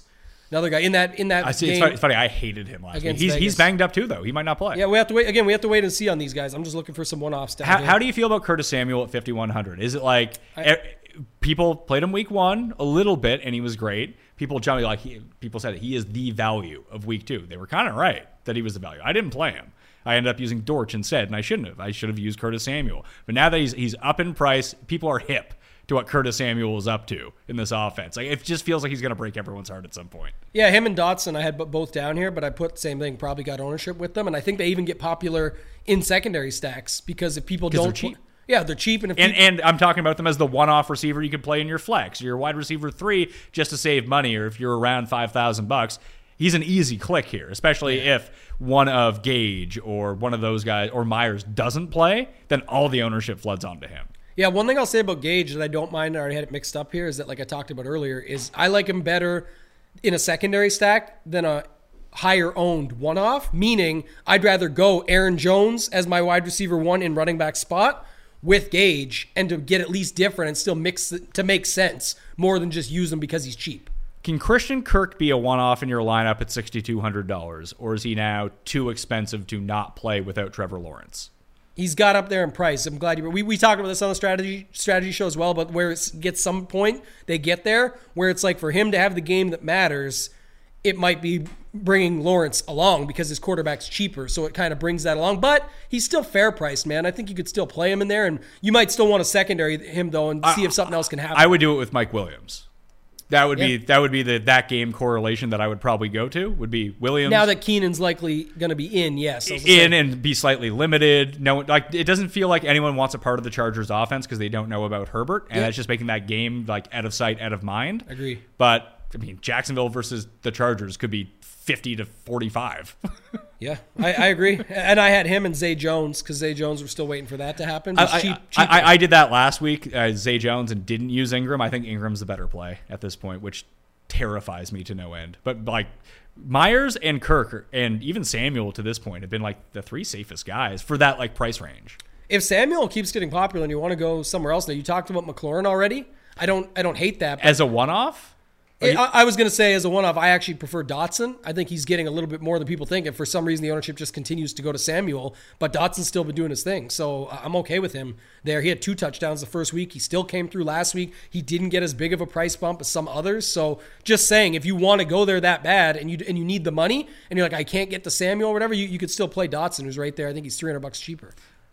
Another guy in that in that I see. game. It's funny, it's funny. I hated him last week. against He's Vegas. he's banged up too, though. He might not play. Yeah, we have to wait again. We have to wait and see on these guys. I'm just looking for some one-offs. down How, here. how do you feel about Curtis Samuel at fifty-one hundred? Is it like I- e- people played him week one a little bit and he was great? People jumping like he, people said he is the value of week two. They were kind of right that he was the value. I didn't play him. I ended up using Dortch instead, and I shouldn't have. I should have used Curtis Samuel. But now that he's he's up in price, people are hip to what Curtis Samuel is up to in this offense. Like it just feels like he's going to break everyone's heart at some point. Yeah, him and Dotson, I had b- both down here, but I put same thing. Probably got ownership with them, and I think they even get popular in secondary stacks because if people 'Cause don't, they're cheap. yeah, they're cheap, and if And people, and I'm talking about them as the one-off receiver you could play in your flex. You're a wide receiver three just to save money, or if you're around five thousand bucks, he's an easy click here, especially yeah. if one of Gage or one of those guys or Myers doesn't play, then all the ownership floods onto him. Yeah, one thing I'll say about Gage that I don't mind, I already had it mixed up here, is that like I talked about earlier, is I like him better in a secondary stack than a higher owned one-off, meaning I'd rather go Aaron Jones as my wide receiver one in running back spot with Gage and to get at least different and still mix it to make sense more than just use him because he's cheap. Can Christian Kirk be a one-off in your lineup at six thousand two hundred dollars, or is he now too expensive to not play without Trevor Lawrence? He's got up there in price. I'm glad you. We we talked about this on the strategy strategy show as well, but where it gets some point, they get there where it's like for him to have the game that matters, it might be bringing Lawrence along because his quarterback's cheaper, so it kind of brings that along. But he's still fair priced, man. I think you could still play him in there, and you might still want to secondary him though and see I, if something else can happen. I would do it with Mike Williams. That would Yeah. be that would be the that game correlation that I would probably go to would be Williams. Now that Keenan's likely going to be in, yes, in and be slightly limited. No, like it doesn't feel like anyone wants a part of the Chargers offense because they don't know about Herbert, and Yeah. that's just making that game like out of sight, out of mind. Agree. But I mean, Jacksonville versus the Chargers could be fifty to forty-five. Yeah, I, I agree. And I had him and Zay Jones because Zay Jones were still waiting for that to happen. Just I, cheap, I, cheap. I, I did that last week, uh, Zay Jones, and didn't use Ingram. I think Ingram's the better play at this point, which terrifies me to no end. But like Myers and Kirk and even Samuel to this point have been like the three safest guys for that like price range. If Samuel keeps getting popular and you want to go somewhere else, now you talked about McLaurin already. I don't. I don't hate that. but- As a one-off? I, I was going to say as a one-off, I actually prefer Dotson. I think he's getting a little bit more than people think. And for some reason, the ownership just continues to go to Samuel. But Dotson's still been doing his thing. So I'm okay with him there. He had two touchdowns the first week. He still came through last week. He didn't get as big of a price bump as some others. So just saying, if you want to go there that bad and you and you need the money and you're like, I can't get to Samuel or whatever, you, you could still play Dotson, who's right there. I think he's three hundred bucks cheaper.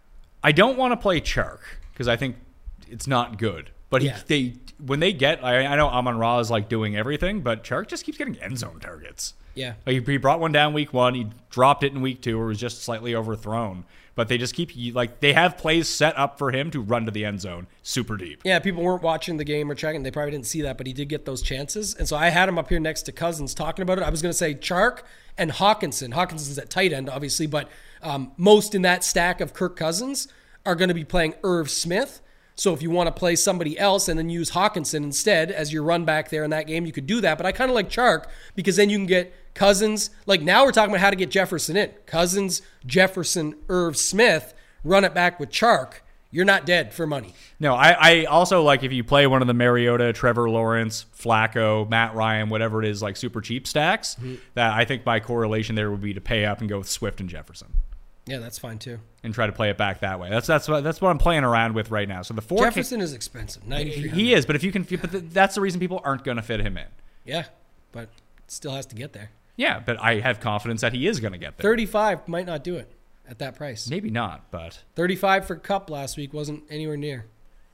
I don't want to play Chark because I think it's not good. But he, Yeah. they when they get, I, I know Amon Ra is like doing everything, but Chark just keeps getting end zone targets. Yeah. Like he brought one down week one, he dropped it in week two, or was just slightly overthrown. But they just keep like they have plays set up for him to run to the end zone super deep. Yeah, people weren't watching the game or checking. They probably didn't see that, but he did get those chances. And so I had him up here next to Cousins talking about it. I was going to say Chark and Hawkinson. Hawkinson's at tight end, obviously, but um, most in that stack of Kirk Cousins are going to be playing Irv Smith. So if you want to play somebody else and then use Hawkinson instead as your run back there in that game, you could do that. But I kind of like Chark because then you can get Cousins. Like now we're talking about how to get Jefferson in. Cousins, Jefferson, Irv Smith, run it back with Chark. You're not dead for money. No, I, I also like if you play one of the Mariota, Trevor Lawrence, Flacco, Matt Ryan, whatever it is, like super cheap stacks, mm-hmm. that I think my correlation there would be to pay up and go with Swift and Jefferson. Yeah, that's fine too. And try to play it back that way. That's that's what that's what I'm playing around with right now. So the four Jefferson K- is expensive, ninety-three hundred. He is, but if you can, but that's the reason people aren't going to fit him in. Yeah, but still has to get there. Yeah, but I have confidence that he is going to get there. thirty-five might not do it at that price. Maybe not, but thirty-five for Cup last week wasn't anywhere near.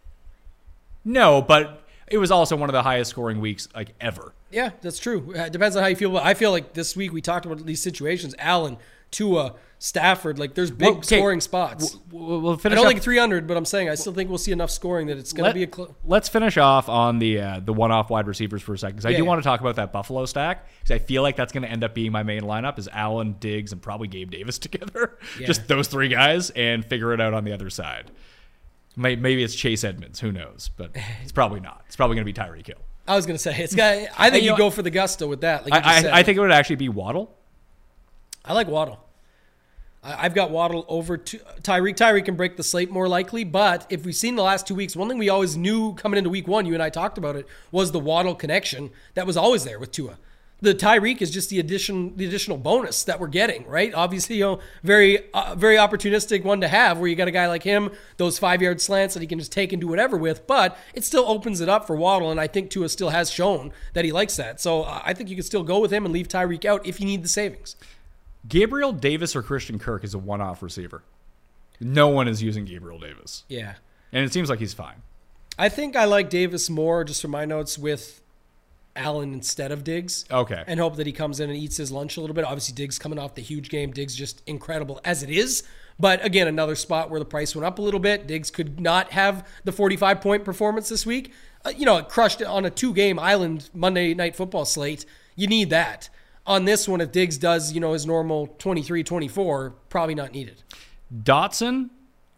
No, but it was also one of the highest scoring weeks like ever. Yeah, that's true. It depends on how you feel. I feel like this week we talked about these situations. Allen, Tua, Stafford, like there's big well, okay. scoring spots. We'll, we'll finish I don't up. think three hundred, but I'm saying I still think we'll see enough scoring that it's going Let, to be a. Cl- let's finish off on the uh, the one-off wide receivers for a second because I yeah, do yeah. want to talk about that Buffalo stack because I feel like that's going to end up being my main lineup is Allen, Diggs, and probably Gabe Davis together. Yeah. Just those three guys and figure it out on the other side. Maybe it's Chase Edmonds. Who knows? But it's probably not. It's probably going to be Tyreek Hill. I was going to say it's got. I think you, you go for the gusto with that. Like I, I, I think it would actually be Waddle. I like Waddle. I've got Waddle over to Tyreek. Tyreek can break the slate more likely, but if we've seen the last two weeks, one thing we always knew coming into week one, you and I talked about it, was the Waddle connection that was always there with Tua. The Tyreek is just the addition, the additional bonus that we're getting, right? Obviously, you know, very, uh, very opportunistic one to have, where you got a guy like him, those five-yard slants that he can just take and do whatever with. But it still opens it up for Waddle, and I think Tua still has shown that he likes that. So uh, I think you can still go with him and leave Tyreek out if you need the savings. Gabriel Davis or Christian Kirk is a one-off receiver. No one is using Gabriel Davis. Yeah, and it seems like he's fine. I think I like Davis more, just from my notes, with Allen instead of Diggs. Okay. And hope that he comes in and eats his lunch a little bit. Obviously, Diggs coming off the huge game. Diggs just incredible as it is. But again, another spot where the price went up a little bit. Diggs could not have the forty-five point performance this week. Uh, you know, it crushed it on a two-game Island Monday Night Football slate. You need that. On this one, if Diggs does, you know, his normal twenty-three twenty-four, probably not needed. Dotson,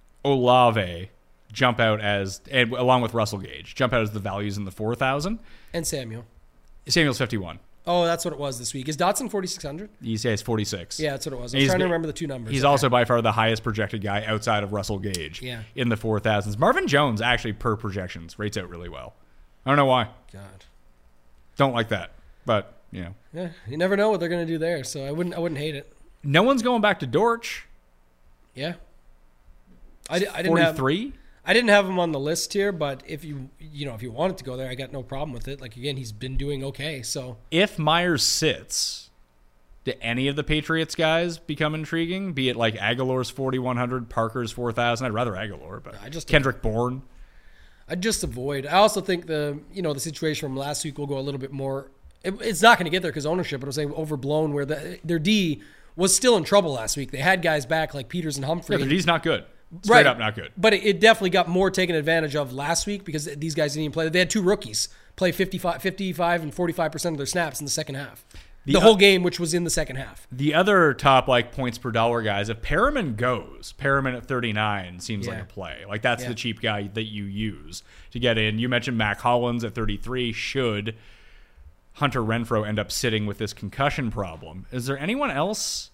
Olave jump out as, and along with Russell Gage, jump out as the values in the four thousand. And Samuel. Samuel's fifty-one. Oh, that's what it was this week. Is Dotson forty-six hundred? He says forty-six. Yeah, that's what it was. I was trying to remember the two numbers. He's okay. also by far the highest projected guy outside of Russell Gage yeah. in the four thousands. Marvin Jones, actually, per projections, rates out really well. I don't know why. God. Don't like that, but, you know. Yeah, you never know what they're going to do there, so I wouldn't I wouldn't hate it. No one's going back to Dortch. Yeah. I, I didn't have... forty-three? I didn't have him on the list here, but if you you know if you wanted to go there, I got no problem with it. Like again, he's been doing okay. So if Myers sits, do any of the Patriots guys become intriguing? Be it like Aguilar's forty-one hundred, Parker's four thousand. I'd rather Aguilar, but I just Kendrick Bourne. I'd just avoid. I also think the you know the situation from last week will go a little bit more. It, it's not going to get there because ownership, but I'm saying overblown. Where the, their D was still in trouble last week. They had guys back like Peters and Humphrey. Yeah, their D's not good. Straight right. up not good. But it, it definitely got more taken advantage of last week because these guys didn't even play. They had two rookies play fifty-five, fifty-five and forty-five percent of their snaps in the second half. The, the whole game, which was in the second half. The other top like points per dollar guys, if Perriman goes, Perriman at thirty-nine seems Yeah. like a play. Like that's Yeah. the cheap guy that you use to get in. You mentioned Mac Hollins at thirty-three. Should Hunter Renfrow end up sitting with this concussion problem? Is there anyone else?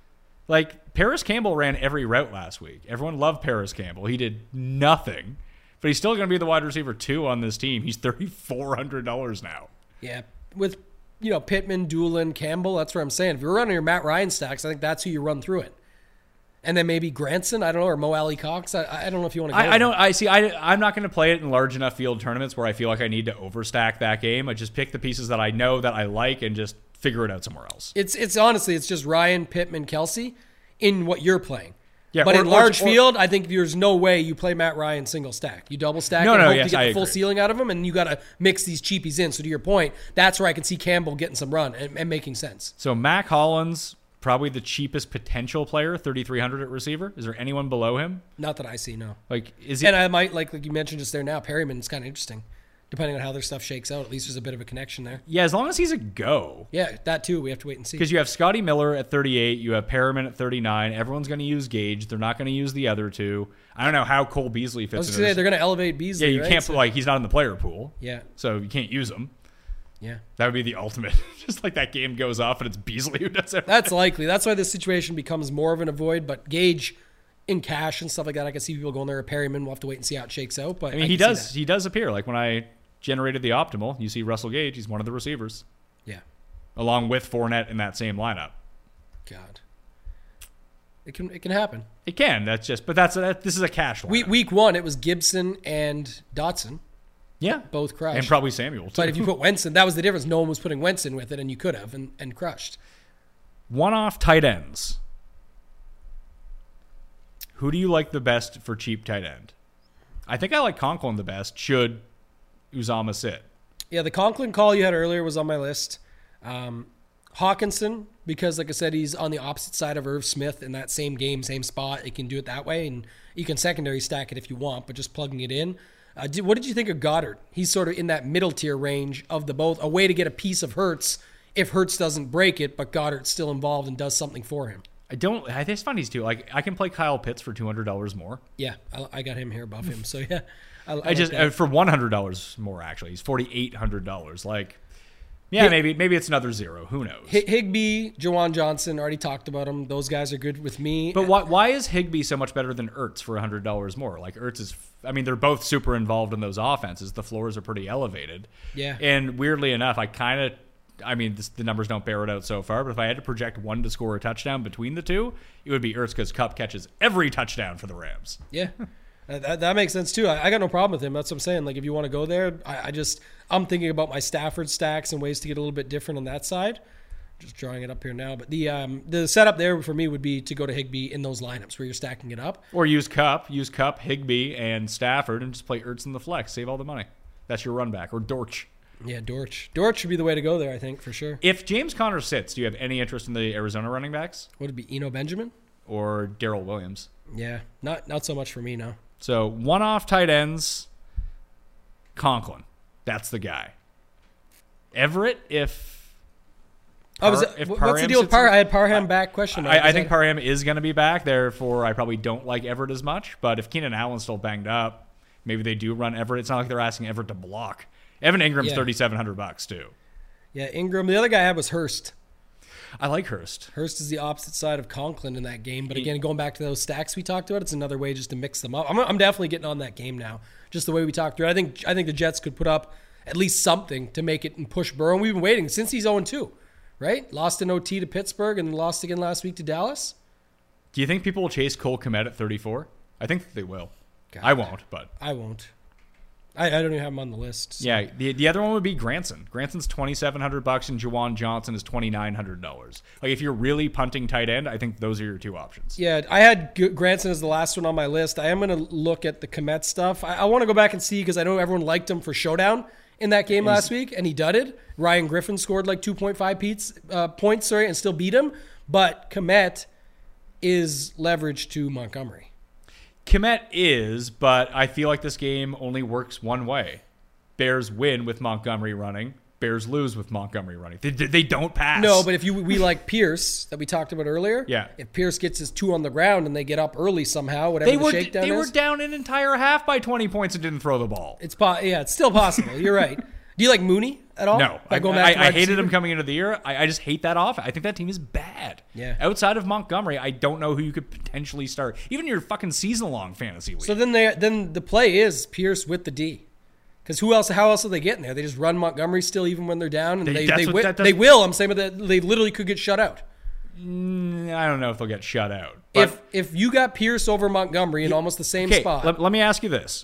Like, Paris Campbell ran every route last week. Everyone loved Paris Campbell. He did nothing. But he's still going to be the wide receiver two on this team. He's thirty-four hundred dollars now. Yeah. With, you know, Pittman, Doolin, Campbell, that's what I'm saying. If you're running your Matt Ryan stacks, I think that's who you run through it. And then maybe Granson, I don't know, or Mo Alley Cox. I, I don't know if you want to go I, I don't. I see. I, I'm not going to play it in large enough field tournaments where I feel like I need to overstack that game. I just pick the pieces that I know that I like and just figure it out somewhere else. It's, it's honestly, it's just Ryan, Pittman, Kelsey in what you're playing. Yeah, but or, in large or, or, field, I think there's no way you play Matt Ryan single stack. You double stack no, and no, hope yes, to get I the full agree. ceiling out of him, and you got to mix these cheapies in. So to your point, that's where I can see Campbell getting some run and, and making sense. So Mac Hollins, probably the cheapest potential player, thirty-three hundred at receiver. Is there anyone below him? Not that I see, no. Like, is he? And I might, like, like you mentioned just there now, Perryman's kind of interesting. Depending on how their stuff shakes out, at least there's a bit of a connection there. Yeah, as long as he's a go. Yeah, that too. We have to wait and see. Because you have Scotty Miller at thirty-eight, you have Perriman at thirty-nine. Everyone's going to use Gage. They're not going to use the other two. I don't know how Cole Beasley fits I was in. going to say, they're going to elevate Beasley, Yeah, you right? can't, So- like, he's not in the player pool. Yeah. So you can't use him. Yeah. That would be the ultimate. Just like that game goes off and it's Beasley who does it. That's likely. That's why this situation becomes more of an avoid. But Gage in cash and stuff like that, I can see people going there. Perryman, we'll have to wait and see how it shakes out. But I mean, I he can see does. He does appear. Like when I generated the optimal, you see Russell Gage. He's one of the receivers. Yeah. Along with Fournette in that same lineup. God. It can it can happen. It can. That's just. But that's that, this is a cash line. Week, week one, it was Gibson and Dotson. Yeah. Both crushed. And probably Samuel, too. But if you put Wentz in, that was the difference. No one was putting Wentz in with it, and you could have, and, and crushed. One-off tight ends. Who do you like the best for cheap tight end? I think I like Conklin the best. Should Uzama sit? Yeah, the Conklin call you had earlier was on my list. Um, Hawkinson, because like I said, he's on the opposite side of Irv Smith in that same game, same spot. You can do it that way, and you can secondary stack it if you want, but just plugging it in. Uh, did, what did you think of Goddard? He's sort of in that middle tier range of the both. A way to get a piece of Hurts if Hurts doesn't break it, but Goddard's still involved and does something for him. I don't. I think it's funny too. Like I can play Kyle Pitts for two hundred dollars more. Yeah, I, I got him here above him. So yeah, I, I, I like just that. uh, for one hundred dollars more. Actually, he's forty eight hundred dollars. Like, yeah, Hig- maybe maybe it's another zero. Who knows? Hig- Higbee, Jawan Johnson, already talked about them. Those guys are good with me. But why why is Higbee so much better than Ertz for one hundred dollars more? Like Ertz is, I mean, they're both super involved in those offenses. The floors are pretty elevated. Yeah. And weirdly enough, I kind of I mean, this, the numbers don't bear it out so far, but if I had to project one to score a touchdown between the two, it would be Ertz because Kupp catches every touchdown for the Rams. Yeah. That, that makes sense too. I, I got no problem with him. That's what I'm saying. Like, if you want to go there, I, I just, I'm thinking about my Stafford stacks and ways to get a little bit different on that side. Just drawing it up here now. But the um, the setup there for me would be to go to Higbee in those lineups where you're stacking it up. Or use Kupp, use Kupp, Higbee, and Stafford, and just play Ertz in the flex. Save all the money. That's your run back. Or Dortch. Yeah, Dortch. Dortch should be the way to go there, I think, for sure. If James Conner sits, do you have any interest in the Arizona running backs? Would it be Eno Benjamin? Or Darrell Williams? Yeah, not not so much for me, no. So, one-off tight ends, Conklin. That's the guy. Everett, if... Oh, was it, if what's Parham the deal with sits Parham? in- I had Parham back question. I, I think Parham is going to be back. Therefore, I probably don't like Everett as much. But if Keenan Allen's still banged up, maybe they do run Everett. It's not like they're asking Everett to block. Evan Ingram's Yeah. thirty-seven hundred bucks too. Yeah, Ingram. The other guy I had was Hurst. I like Hurst. Hurst is the opposite side of Conklin in that game. But again, going back to those stacks we talked about, it's another way just to mix them up. I'm, I'm definitely getting on that game now. Just the way we talked through it. I think I think the Jets could put up at least something to make it and push Burrow. And we've been waiting since he's oh and two, right? Lost in O T to Pittsburgh and lost again last week to Dallas. Do you think people will chase Cole Kmet at thirty-four? I think they will. God. I won't, but I won't. I, I don't even have him on the list. So. yeah. The the other one would be Granson. Granson's twenty-seven hundred bucks, and Juwan Johnson is twenty-nine hundred dollars. Like if you're really punting tight end, I think those are your two options. Yeah, I had G- Granson as the last one on my list. I am going to look at the Komet stuff. I, I want to go back and see because I know everyone liked him for Showdown in that game last week, and he dudded. Ryan Griffin scored like two point five Pete's, uh, points, sorry, and still beat him. But Komet is leveraged to Montgomery. Kmet is, but I feel like this game only works one way. Bears win with Montgomery running. Bears lose with Montgomery running. They, they don't pass. No, but if you we like Pierce that we talked about earlier, Yeah. if Pierce gets his two on the ground and they get up early somehow, whatever they the were shakedown they is, were down an entire half by twenty points and didn't throw the ball. it's po- yeah, it's still possible. You're right. Do you like Mooney at all? No, By I, going back I, to I wide hated him receiver? coming into the year. I, I just hate that off. I think that team is bad. Yeah. Outside of Montgomery, I don't know who you could potentially start. Even your fucking season-long fantasy league. So then they then the play is Pierce with the D. Because who else? How else are they getting there? They just run Montgomery still, even when they're down, and They- they that's they, what wi- that does- they will. I'm saying, but that they literally could get shut out. Mm, I don't know if they'll get shut out. But If if you got Pierce over Montgomery in almost the same okay, spot, let, let me ask you this: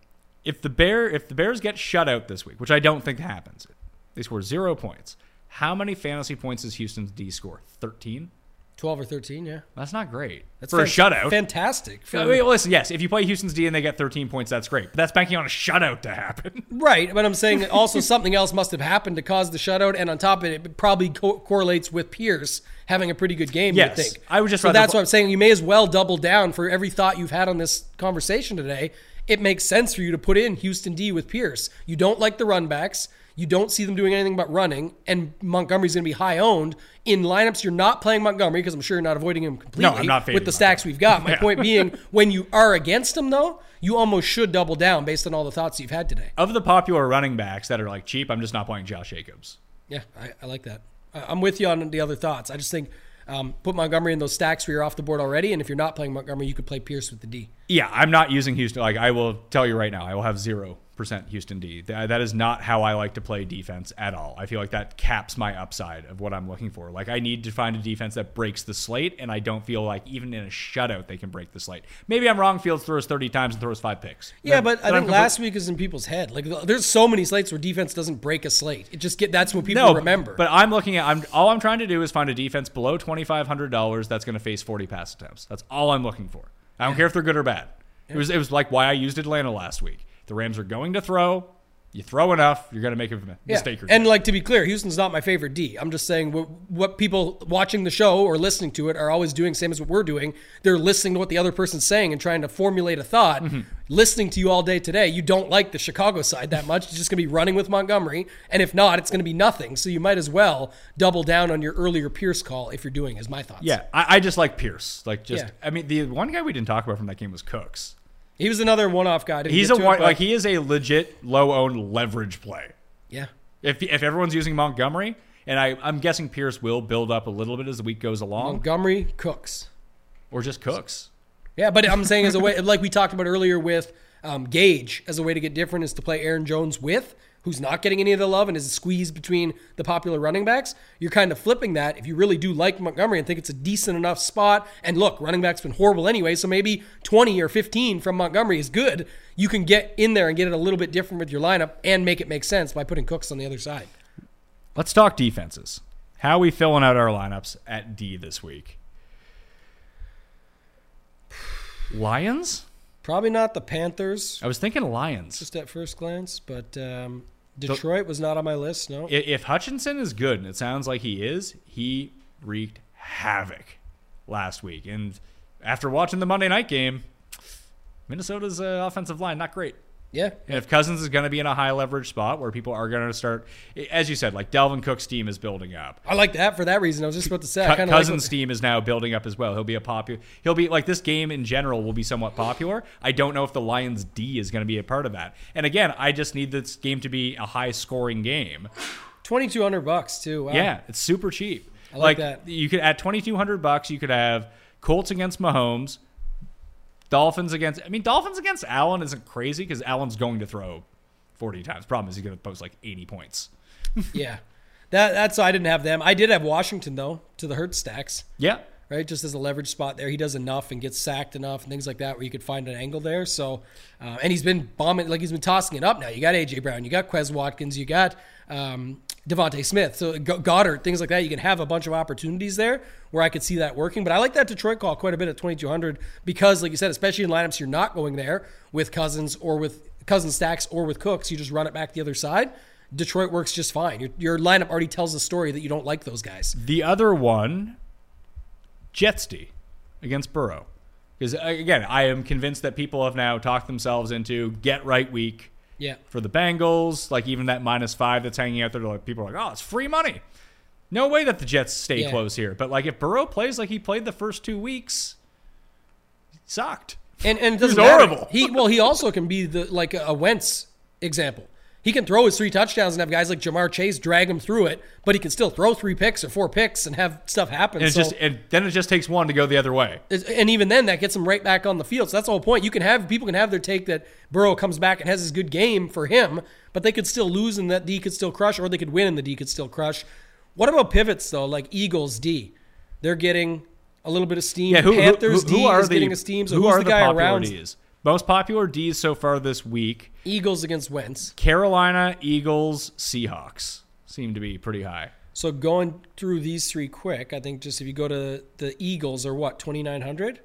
if the bear if the Bears get shut out this week, which I don't think happens, they score zero points. How many fantasy points does Houston's D score? Thirteen. twelve or thirteen, yeah, That's not great that's for a fan- shutout. Fantastic. For, I mean, listen, yes, if you play Houston's D and they get thirteen points, that's great. But that's banking on a shutout to happen. Right, but I'm saying also something else must have happened to cause the shutout, and on top of it, it probably co- correlates with Pierce having a pretty good game. Yes, you think? I would just So rather that's pl- what I'm saying. You may as well double down for every thought you've had on this conversation today. It makes sense for you to put in Houston D with Pierce. You don't like the run backs. You don't see them doing anything but running, and Montgomery's going to be high owned in lineups. You're not playing Montgomery because I'm sure you're not avoiding him completely. No, I'm not fading with the stacks we've got. My Yeah. point being, when you are against him, though, you almost should double down based on all the thoughts you've had today. Of the popular running backs that are like cheap, I'm just not playing Josh Jacobs. Yeah, I, I like that. I, I'm with you on the other thoughts. I just think um, put Montgomery in those stacks where you're off the board already, and if you're not playing Montgomery, you could play Pierce with the D. Yeah, I'm not using Houston. Like I will tell you right now, I will have zero percent Houston D. That, that is not how I like to play defense at all. I feel like that caps my upside of what I'm looking for. Like I need to find a defense that breaks the slate, and I don't feel like even in a shutout they can break the slate. Maybe I'm wrong. Fields throws thirty times and throws five picks. Yeah, Then- but I then I'm think compl- last week is in people's head. Like there's so many slates where defense doesn't break a slate. It just get that's what people no, remember. But I'm looking at. I'm all I'm trying to do is find a defense below twenty-five hundred dollars that's going to face forty pass attempts. That's all I'm looking for. I don't care if they're good or bad. It was it was like why I used Atlanta last week. The Rams are going to throw. You throw enough, you're going to make a mistake. Yeah. Or two. And like to be clear, Houston's not my favorite D. I'm just saying what, what people watching the show or listening to it are always doing, same as what we're doing. They're listening to what the other person's saying and trying to formulate a thought. Mm-hmm. Listening to you all day today, you don't like the Chicago side that much. It's just going to be running with Montgomery, and if not, it's going to be nothing. So you might as well double down on your earlier Pierce call if you're doing, is my thoughts. Yeah, I, I just like Pierce. Like just, Yeah. I mean, the one guy we didn't talk about from that game was Cooks. He was another one-off guy. Didn't He's get a to it, one, but- like he is a legit low-owned leverage play. Yeah. If if everyone's using Montgomery, and I I'm guessing Pierce will build up a little bit as the week goes along, Montgomery, Cooks. or just Cooks. Yeah, but I'm saying as a way, like we talked about earlier with Um, Gage, as a way to get different, is to play Aaron Jones with, who's not getting any of the love and is squeezed between the popular running backs. You're kind of flipping that if you really do like Montgomery and think it's a decent enough spot. And look, running back's been horrible anyway, so maybe twenty or fifteen from Montgomery is good. You can get in there and get it a little bit different with your lineup and make it make sense by putting Cooks on the other side. Let's talk defenses. How are we filling out our lineups at D this week? Lions? Probably not the Panthers. I was thinking Lions. Just at first glance, but um, Detroit was not on my list, no. If Hutchinson is good, and it sounds like he is, he wreaked havoc last week. And after watching the Monday night game, Minnesota's uh, offensive line, not great. Yeah. And if Cousins is going to be in a high leverage spot where people are going to start, as you said, like Dalvin Cook's team is building up. I like that for that reason. I was just about to say. Co- I kinda Cousins' like team is now building up as well. He'll be a popular. He'll be like this game in general will be somewhat popular. I don't know if the Lions D is going to be a part of that. And again, I just need this game to be a high scoring game. twenty-two hundred bucks too. Wow. Yeah, it's super cheap. I like that. You could at twenty-two hundred bucks, you could have Colts against Mahomes. Dolphins against, I mean, Dolphins against Allen isn't crazy because Allen's going to throw forty times. Problem is he's going to post like eighty points. Yeah. That That's I didn't have them. I did have Washington, though, to the Hurts stacks. Yeah. Right? Just as a leverage spot there. He does enough and gets sacked enough and things like that where you could find an angle there. So, uh, and he's been bombing, like he's been tossing it up now. You got A J Brown, you got Quez Watkins, you got um, Devontae Smith, so Goddard, things like that. You can have a bunch of opportunities there where I could see that working. But I like that Detroit call quite a bit at twenty-two hundred because, like you said, especially in lineups you're not going there with Cousins or with Cousins stacks or with Cooks, you just run it back the other side. Detroit works just fine. Your, your lineup already tells a story that you don't like those guys. The other one, Jets D against Burrow. Because, again, I am convinced that people have now talked themselves into get right week yeah. for the Bengals. Like, even that minus five that's hanging out there, like, people are like, oh, it's free money. No way that the Jets stay yeah. close here. But, like, if Burrow plays like he played the first two weeks, he sucked. And, and it doesn't He's matter. horrible. He, well, he also can be the like a Wentz example. He can throw his three touchdowns and have guys like Jamar Chase drag him through it, but he can still throw three picks or four picks and have stuff happen. And, it so, just, and then it just takes one to go the other way. And even then, that gets him right back on the field. So that's the whole point. You can have people can have their take that Burrow comes back and has his good game for him, but they could still lose and that D could still crush, or they could win and the D could still crush. What about pivots though, like Eagles D? They're getting a little bit of steam. Yeah, who, Panthers who, who, who D are is the, getting a steam. So who who's are the the guy popular around? Ds? Most popular Ds so far this week. Eagles against Wentz. Carolina, Eagles, Seahawks seem to be pretty high. So going through these three quick, I think just if you go to the Eagles are what, twenty-nine hundred?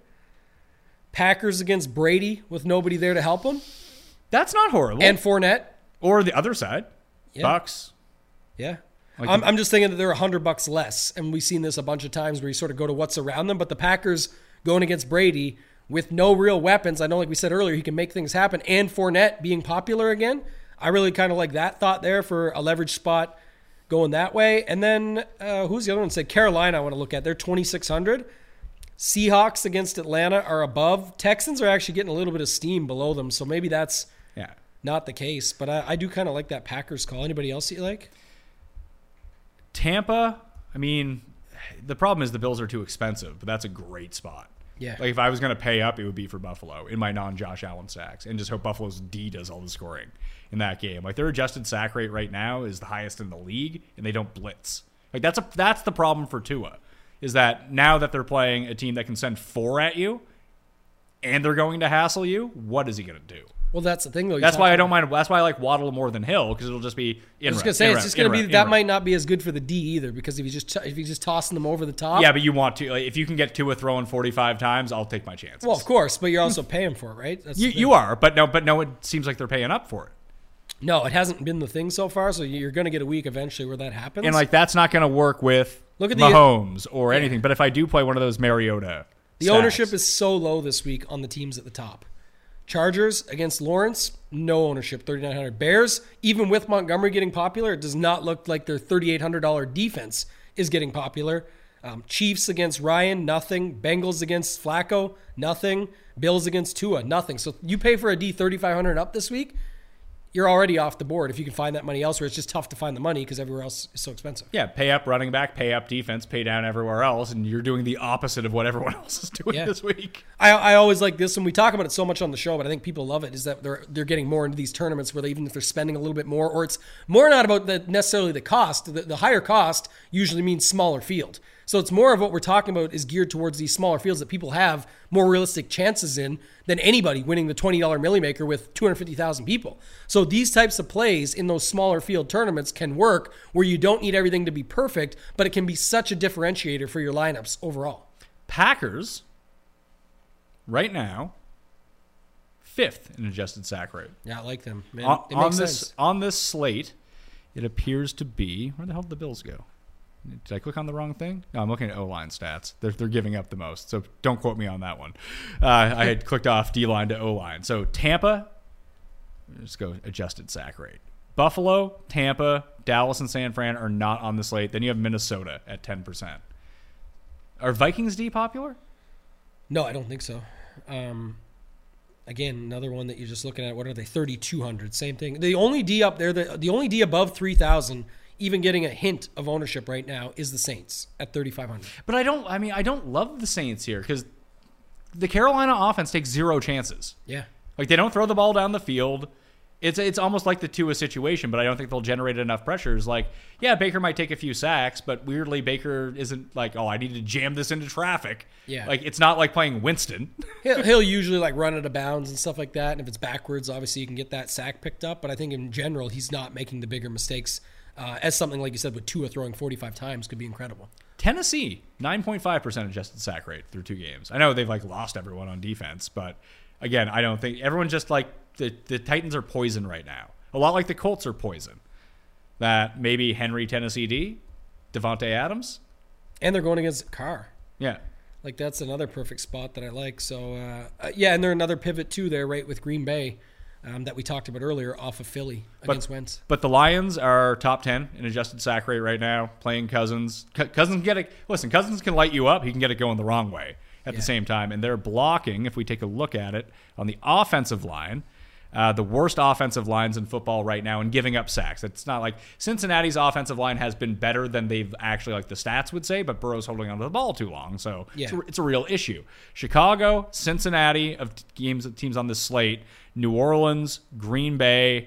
Packers against Brady with nobody there to help them. That's not horrible. And Fournette. Or the other side, yeah. Bucks. Yeah. Like I'm, the, I'm just thinking that they're one hundred bucks less, and we've seen this a bunch of times where you sort of go to what's around them, but the Packers going against Brady with no real weapons. I know, like we said earlier, he can make things happen. And Fournette being popular again. I really kind of like that thought there for a leverage spot going that way. And then uh, who's the other one? Said Carolina I want to look at. They're twenty-six hundred. Seahawks against Atlanta are above. Texans are actually getting a little bit of steam below them. So maybe that's yeah. not the case. But I, I do kind of like that Packers call. Anybody else you like? Tampa, I mean, the problem is the Bills are too expensive, but that's a great spot. Yeah. Like if I was going to pay up, it would be for Buffalo in my non-Josh Allen stacks and just hope Buffalo's D does all the scoring in that game. Like their adjusted sack rate right now is the highest in the league and they don't blitz. Like that's a that's the problem for Tua is that now that they're playing a team that can send four at you and they're going to hassle you, what is he going to do? Well, that's the thing, though. That's why I don't mind. That's why I like Waddle more than Hill because it'll just be. In I was going to say it's just going to be that might not be as good for the D either because if you just if you just tossing them over the top. Yeah, but you want to like, if you can get Tua throwing forty-five times, I'll take my chances. Well, of course, but you're also paying for it, right? That's you you are, but no, but no, it seems like they're paying up for it. No, it hasn't been the thing so far. So you're going to get a week eventually where that happens. And like that's not going to work with Look at the, Mahomes or yeah. anything. But if I do play one of those Mariota, the stacks, ownership is so low this week on the teams at the top. Chargers against Lawrence, no ownership, thirty-nine hundred. Bears, even with Montgomery getting popular, it does not look like their thirty-eight hundred dollars defense is getting popular. Um, Chiefs against Ryan, nothing. Bengals against Flacco, nothing. Bills against Tua, nothing. So you pay for a D thirty-five hundred up this week, you're already off the board if you can find that money elsewhere. It's just tough to find the money because everywhere else is so expensive. Yeah, pay up running back, pay up defense, pay down everywhere else, and you're doing the opposite of what everyone else is doing Yeah. this week. I, I always like this, and we talk about it so much on the show, but I think people love it, is that they're they're getting more into these tournaments where they, even if they're spending a little bit more, or it's more not about the, necessarily the cost. The, the higher cost usually means smaller field. So it's more of what we're talking about is geared towards these smaller fields that people have more realistic chances in than anybody winning the twenty dollars Millie Maker with two hundred fifty thousand people. So these types of plays in those smaller field tournaments can work where you don't need everything to be perfect, but it can be such a differentiator for your lineups overall. Packers, right now, fifth in adjusted sack rate. Yeah, I like them. Man, on, it makes on this sense. on this slate, it appears to be, where the hell did the Bills go? Did I click on the wrong thing? No, I'm looking at O-line stats. They're they're giving up the most, so don't quote me on that one. Uh, I had clicked off D-line to O-line. So Tampa, let's go adjusted sack rate. Buffalo, Tampa, Dallas, and San Fran are not on the slate. Then you have Minnesota at ten percent. Are Vikings D popular? No, I don't think so. Um, again, another one that you're just looking at. What are they? thirty-two hundred. Same thing. The only D up there, the, the only D above three thousand, even getting a hint of ownership right now, is the Saints at thirty-five hundred. But I don't, I mean, I don't love the Saints here because the Carolina offense takes zero chances. Yeah. Like, they don't throw the ball down the field. It's it's almost like the Tua situation, but I don't think they'll generate enough pressures. Like, yeah, Baker might take a few sacks, but weirdly, Baker isn't like, oh, I need to jam this into traffic. Yeah. Like, it's not like playing Winston. He'll, he'll usually like run out of bounds and stuff like that. And if it's backwards, obviously you can get that sack picked up. But I think in general, he's not making the bigger mistakes. Uh, as something like you said with Tua throwing forty-five times could be incredible. Tennessee, nine point five percent adjusted sack rate through two games. I know they've like lost everyone on defense, but again, I don't think everyone's just like the, the Titans are poison right now. A lot like the Colts are poison. That maybe Henry, Tennessee D, Devontae Adams. And they're going against Carr. Yeah. Like, that's another perfect spot that I like. So, uh, uh, yeah, and they're another pivot, too, there, right, with Green Bay um, that we talked about earlier off of Philly against but, Wentz. But the Lions are top ten in adjusted sack rate right now, playing Cousins. C- Cousins can get it. Listen, Cousins can light you up. He can get it going the wrong way at Yeah. the same time. And they're blocking, if we take a look at it, on the offensive line. Uh, the worst offensive lines in football right now and giving up sacks. It's not like Cincinnati's offensive line has been better than they've actually, like the stats would say, but Burrow's holding onto the ball too long. So Yeah. it's, a, it's a real issue. Chicago, Cincinnati of games teams on this slate, New Orleans, Green Bay,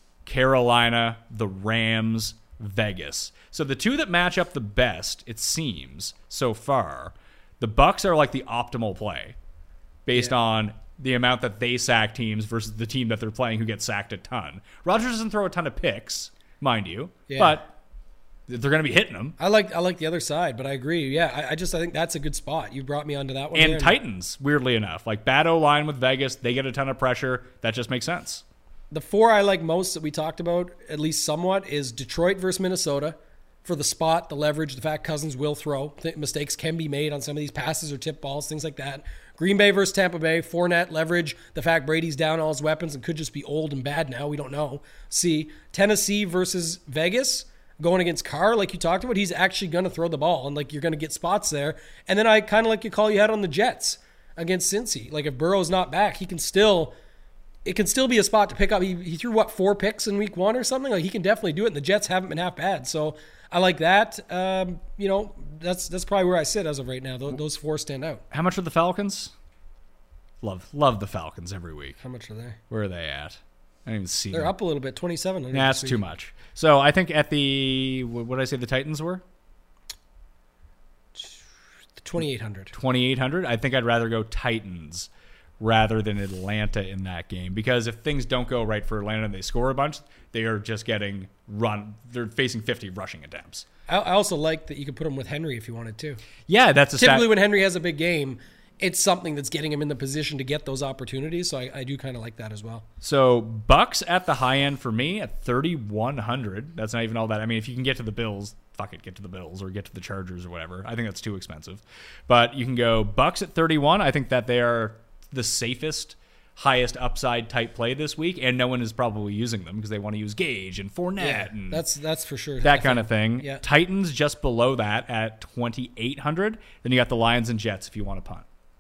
Carolina, the Rams, Vegas. So the two that match up the best, it seems, so far, the Bucks are like the optimal play based Yeah. on the amount that they sack teams versus the team that they're playing who gets sacked a ton. Rodgers doesn't throw a ton of picks, mind you, Yeah. but they're going to be hitting them. I like I like the other side, but I agree. Yeah, I, I just I think that's a good spot. You brought me onto that one. And there. Titans, weirdly enough, like bad O-line with Vegas, they get a ton of pressure. That just makes sense. The four I like most that we talked about, at least somewhat, is Detroit versus Minnesota for the spot, the leverage, the fact Cousins will throw. Th- mistakes can be made on some of these passes or tip balls, things like that. Green Bay versus Tampa Bay, Fournette, leverage, the fact Brady's down all his weapons and could just be old and bad now. We don't know. C, Tennessee versus Vegas, going against Carr, like you talked about. He's actually going to throw the ball, and like you're going to get spots there. And then I kind of like your call you had on the Jets against Cincy. Like if Burrow's not back, he can still... It can still be a spot to pick up. He, he threw, what, four picks in week one or something? Like, he can definitely do it, and the Jets haven't been half bad. So I like that. Um, you know, that's that's probably where I sit as of right now. Those, those four stand out. How much are the Falcons? Love love the Falcons every week. How much are they? Where are they at? I don't even see They're them. up a little bit, twenty-seven. Nah, that's too much. So I think at the, what did I say the Titans were? twenty-eight hundred. twenty-eight hundred. I think I'd rather go Titans rather than Atlanta in that game, because if things don't go right for Atlanta and they score a bunch, they are just getting run. They're facing fifty rushing attempts. I, I also like that you could put him with Henry if you wanted to. Yeah, that's a Typically stat. when Henry has a big game, it's something that's getting him in the position to get those opportunities. So I, I do kind of like that as well. So Bucks at the high end for me at thirty-one hundred. That's not even all that. I mean, if you can get to the Bills, fuck it, get to the Bills or get to the Chargers or whatever. I think that's too expensive. But you can go Bucks at thirty-one. I think that they are the safest, highest upside type play this week, and no one is probably using them because they want to use Gage and Fournette Yeah, and that's that's for sure. that I kind think. of thing. Yeah. Titans just below that at twenty-eight hundred. Then you got the Lions and Jets if you want to punt.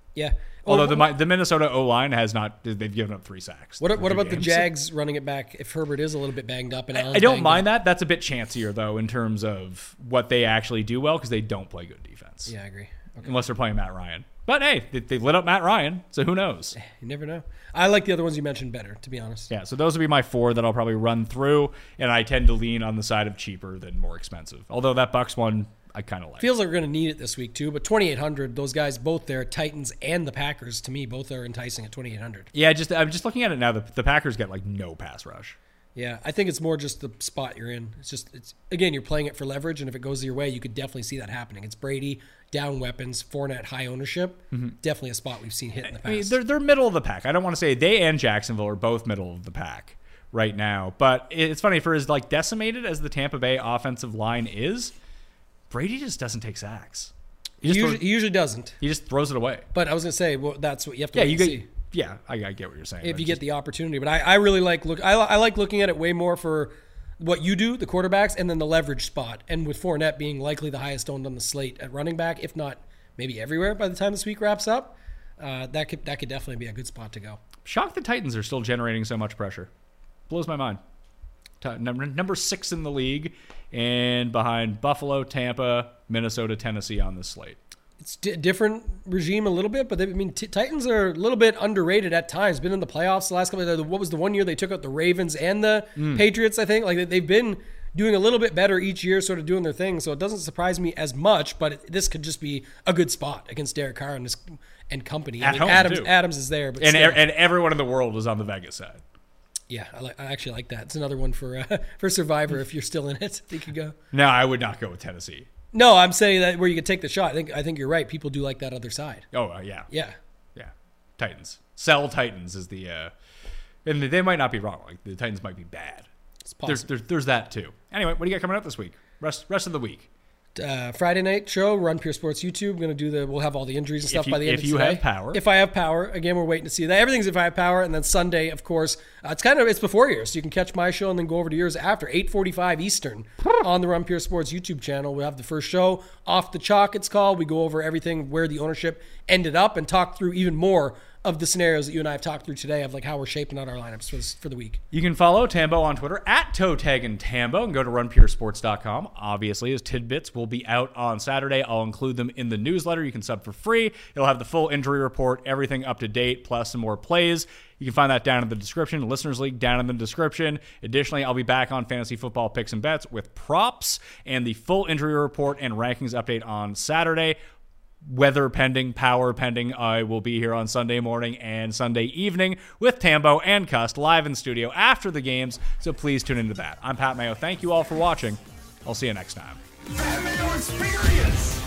Yeah. Although Or- the Mi- the Minnesota O-line has not, they've given up three sacks. What, through what about the games. Jags running it back if Herbert is a little bit banged up? And I, Allen's I don't banged mind up? that. That's a bit chancier, though, in terms of what they actually do well, because they don't play good defense. Yeah, I agree. Okay. Unless they're playing Matt Ryan. But hey, they, they lit up Matt Ryan, so who knows? You never know. I like the other ones you mentioned better, to be honest. Yeah, so those would be my four that I'll probably run through, and I tend to lean on the side of cheaper than more expensive. Although that Bucks one, I kind of like. Feels like we're going to need it this week, too. But twenty-eight hundred, those guys both there, Titans and the Packers, to me, both are enticing at twenty-eight hundred. Yeah, just I'm just looking at it now. The, the Packers get like no pass rush. Yeah, I think it's more just the spot you're in. It's just, it's again, you're playing it for leverage, and if it goes your way, you could definitely see that happening. It's Brady, down weapons, Fournette, high ownership. Mm-hmm. Definitely a spot we've seen hit in the past. I mean, they're they're middle of the pack. I don't want to say they and Jacksonville are both middle of the pack right now, but it's funny, for as like decimated as the Tampa Bay offensive line is, Brady just doesn't take sacks. He just usually, throws, he usually doesn't. he just throws it away. But I was going to say, well, that's what you have to Yeah, wait you and get. see. Yeah, I, I get what you're saying. If but you just- get the opportunity. But I, I really like look. I, I like looking at it way more for what you do, the quarterbacks, and then the leverage spot. And with Fournette being likely the highest owned on the slate at running back, if not maybe everywhere by the time this week wraps up, uh, that could that could definitely be a good spot to go. Shocked the Titans are still generating so much pressure. Blows my mind. T- number number six in the league, and behind Buffalo, Tampa, Minnesota, Tennessee on this slate. It's a different regime a little bit, but they, I mean, t- Titans are a little bit underrated at times. Been in the playoffs the last couple of years. What was the one year they took out the Ravens and the Mm. Patriots, I think? Like they- they've been doing a little bit better each year, sort of doing their thing. So it doesn't surprise me as much, but it, this could just be a good spot against Derek Carr and, his, and company. I At mean, home, Adams, too. Adams is there. But And still. e- and everyone in the world is on the Vegas side. Yeah, I, like, I actually like that. It's another one for uh, for Survivor if you're still in it. You could go. No, I would not go with Tennessee. No, I'm saying that where you could take the shot. I think I think you're right. People do like that other side. Oh, uh, yeah. Yeah. Yeah. Titans. Sell Titans is the, uh, and they might not be wrong. Like the Titans might be bad. It's There's, possible. there's, there's that too. Anyway, what do you got coming up this week? Rest, rest of the week. Uh, Friday night show, Run Pure Sports YouTube. We're gonna do the. We'll have all the injuries and If stuff you- by the end if of you today. have power. If I have power, again, we're waiting to see that. Everything's if I have power, and then Sunday, of course, uh, it's kind of it's before yours, so you can catch my show and then go over to yours after eight forty-five Eastern on the Run Pure Sports YouTube channel. We'll have the first show, Off the Chalk. It's called. We go over everything where the ownership ended up and talk through even more of the scenarios that you and I have talked through today of like how we're shaping out our lineups for this, for the week. You can follow Tambo on Twitter at ToeTagandTambo and go to run pure sports dot com. Obviously, his tidbits will be out on Saturday. I'll include them in the newsletter. You can sub for free. It'll have the full injury report, everything up to date, plus some more plays. You can find that down in the description. Listeners League down in the description. Additionally, I'll be back on Fantasy Football Picks and Bets with props and the full injury report and rankings update on Saturday. Weather pending, power pending, I will be here on Sunday morning and Sunday evening with Tambo and Cust live in studio after the games, so please tune into that. I'm Pat Mayo. Thank you all for watching. I'll see you next time. Pat Mayo Experience!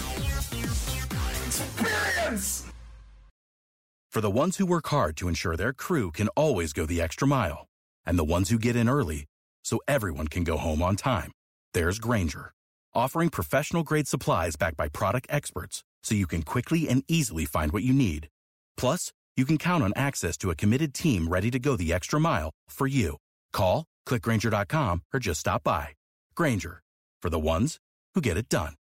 Experience! For the ones who work hard to ensure their crew can always go the extra mile, and the ones who get in early so everyone can go home on time, there's Grainger, offering professional-grade supplies backed by product experts so you can quickly and easily find what you need. Plus, you can count on access to a committed team ready to go the extra mile for you. Call, click Grainger dot com, or just stop by. Grainger, for the ones who get it done.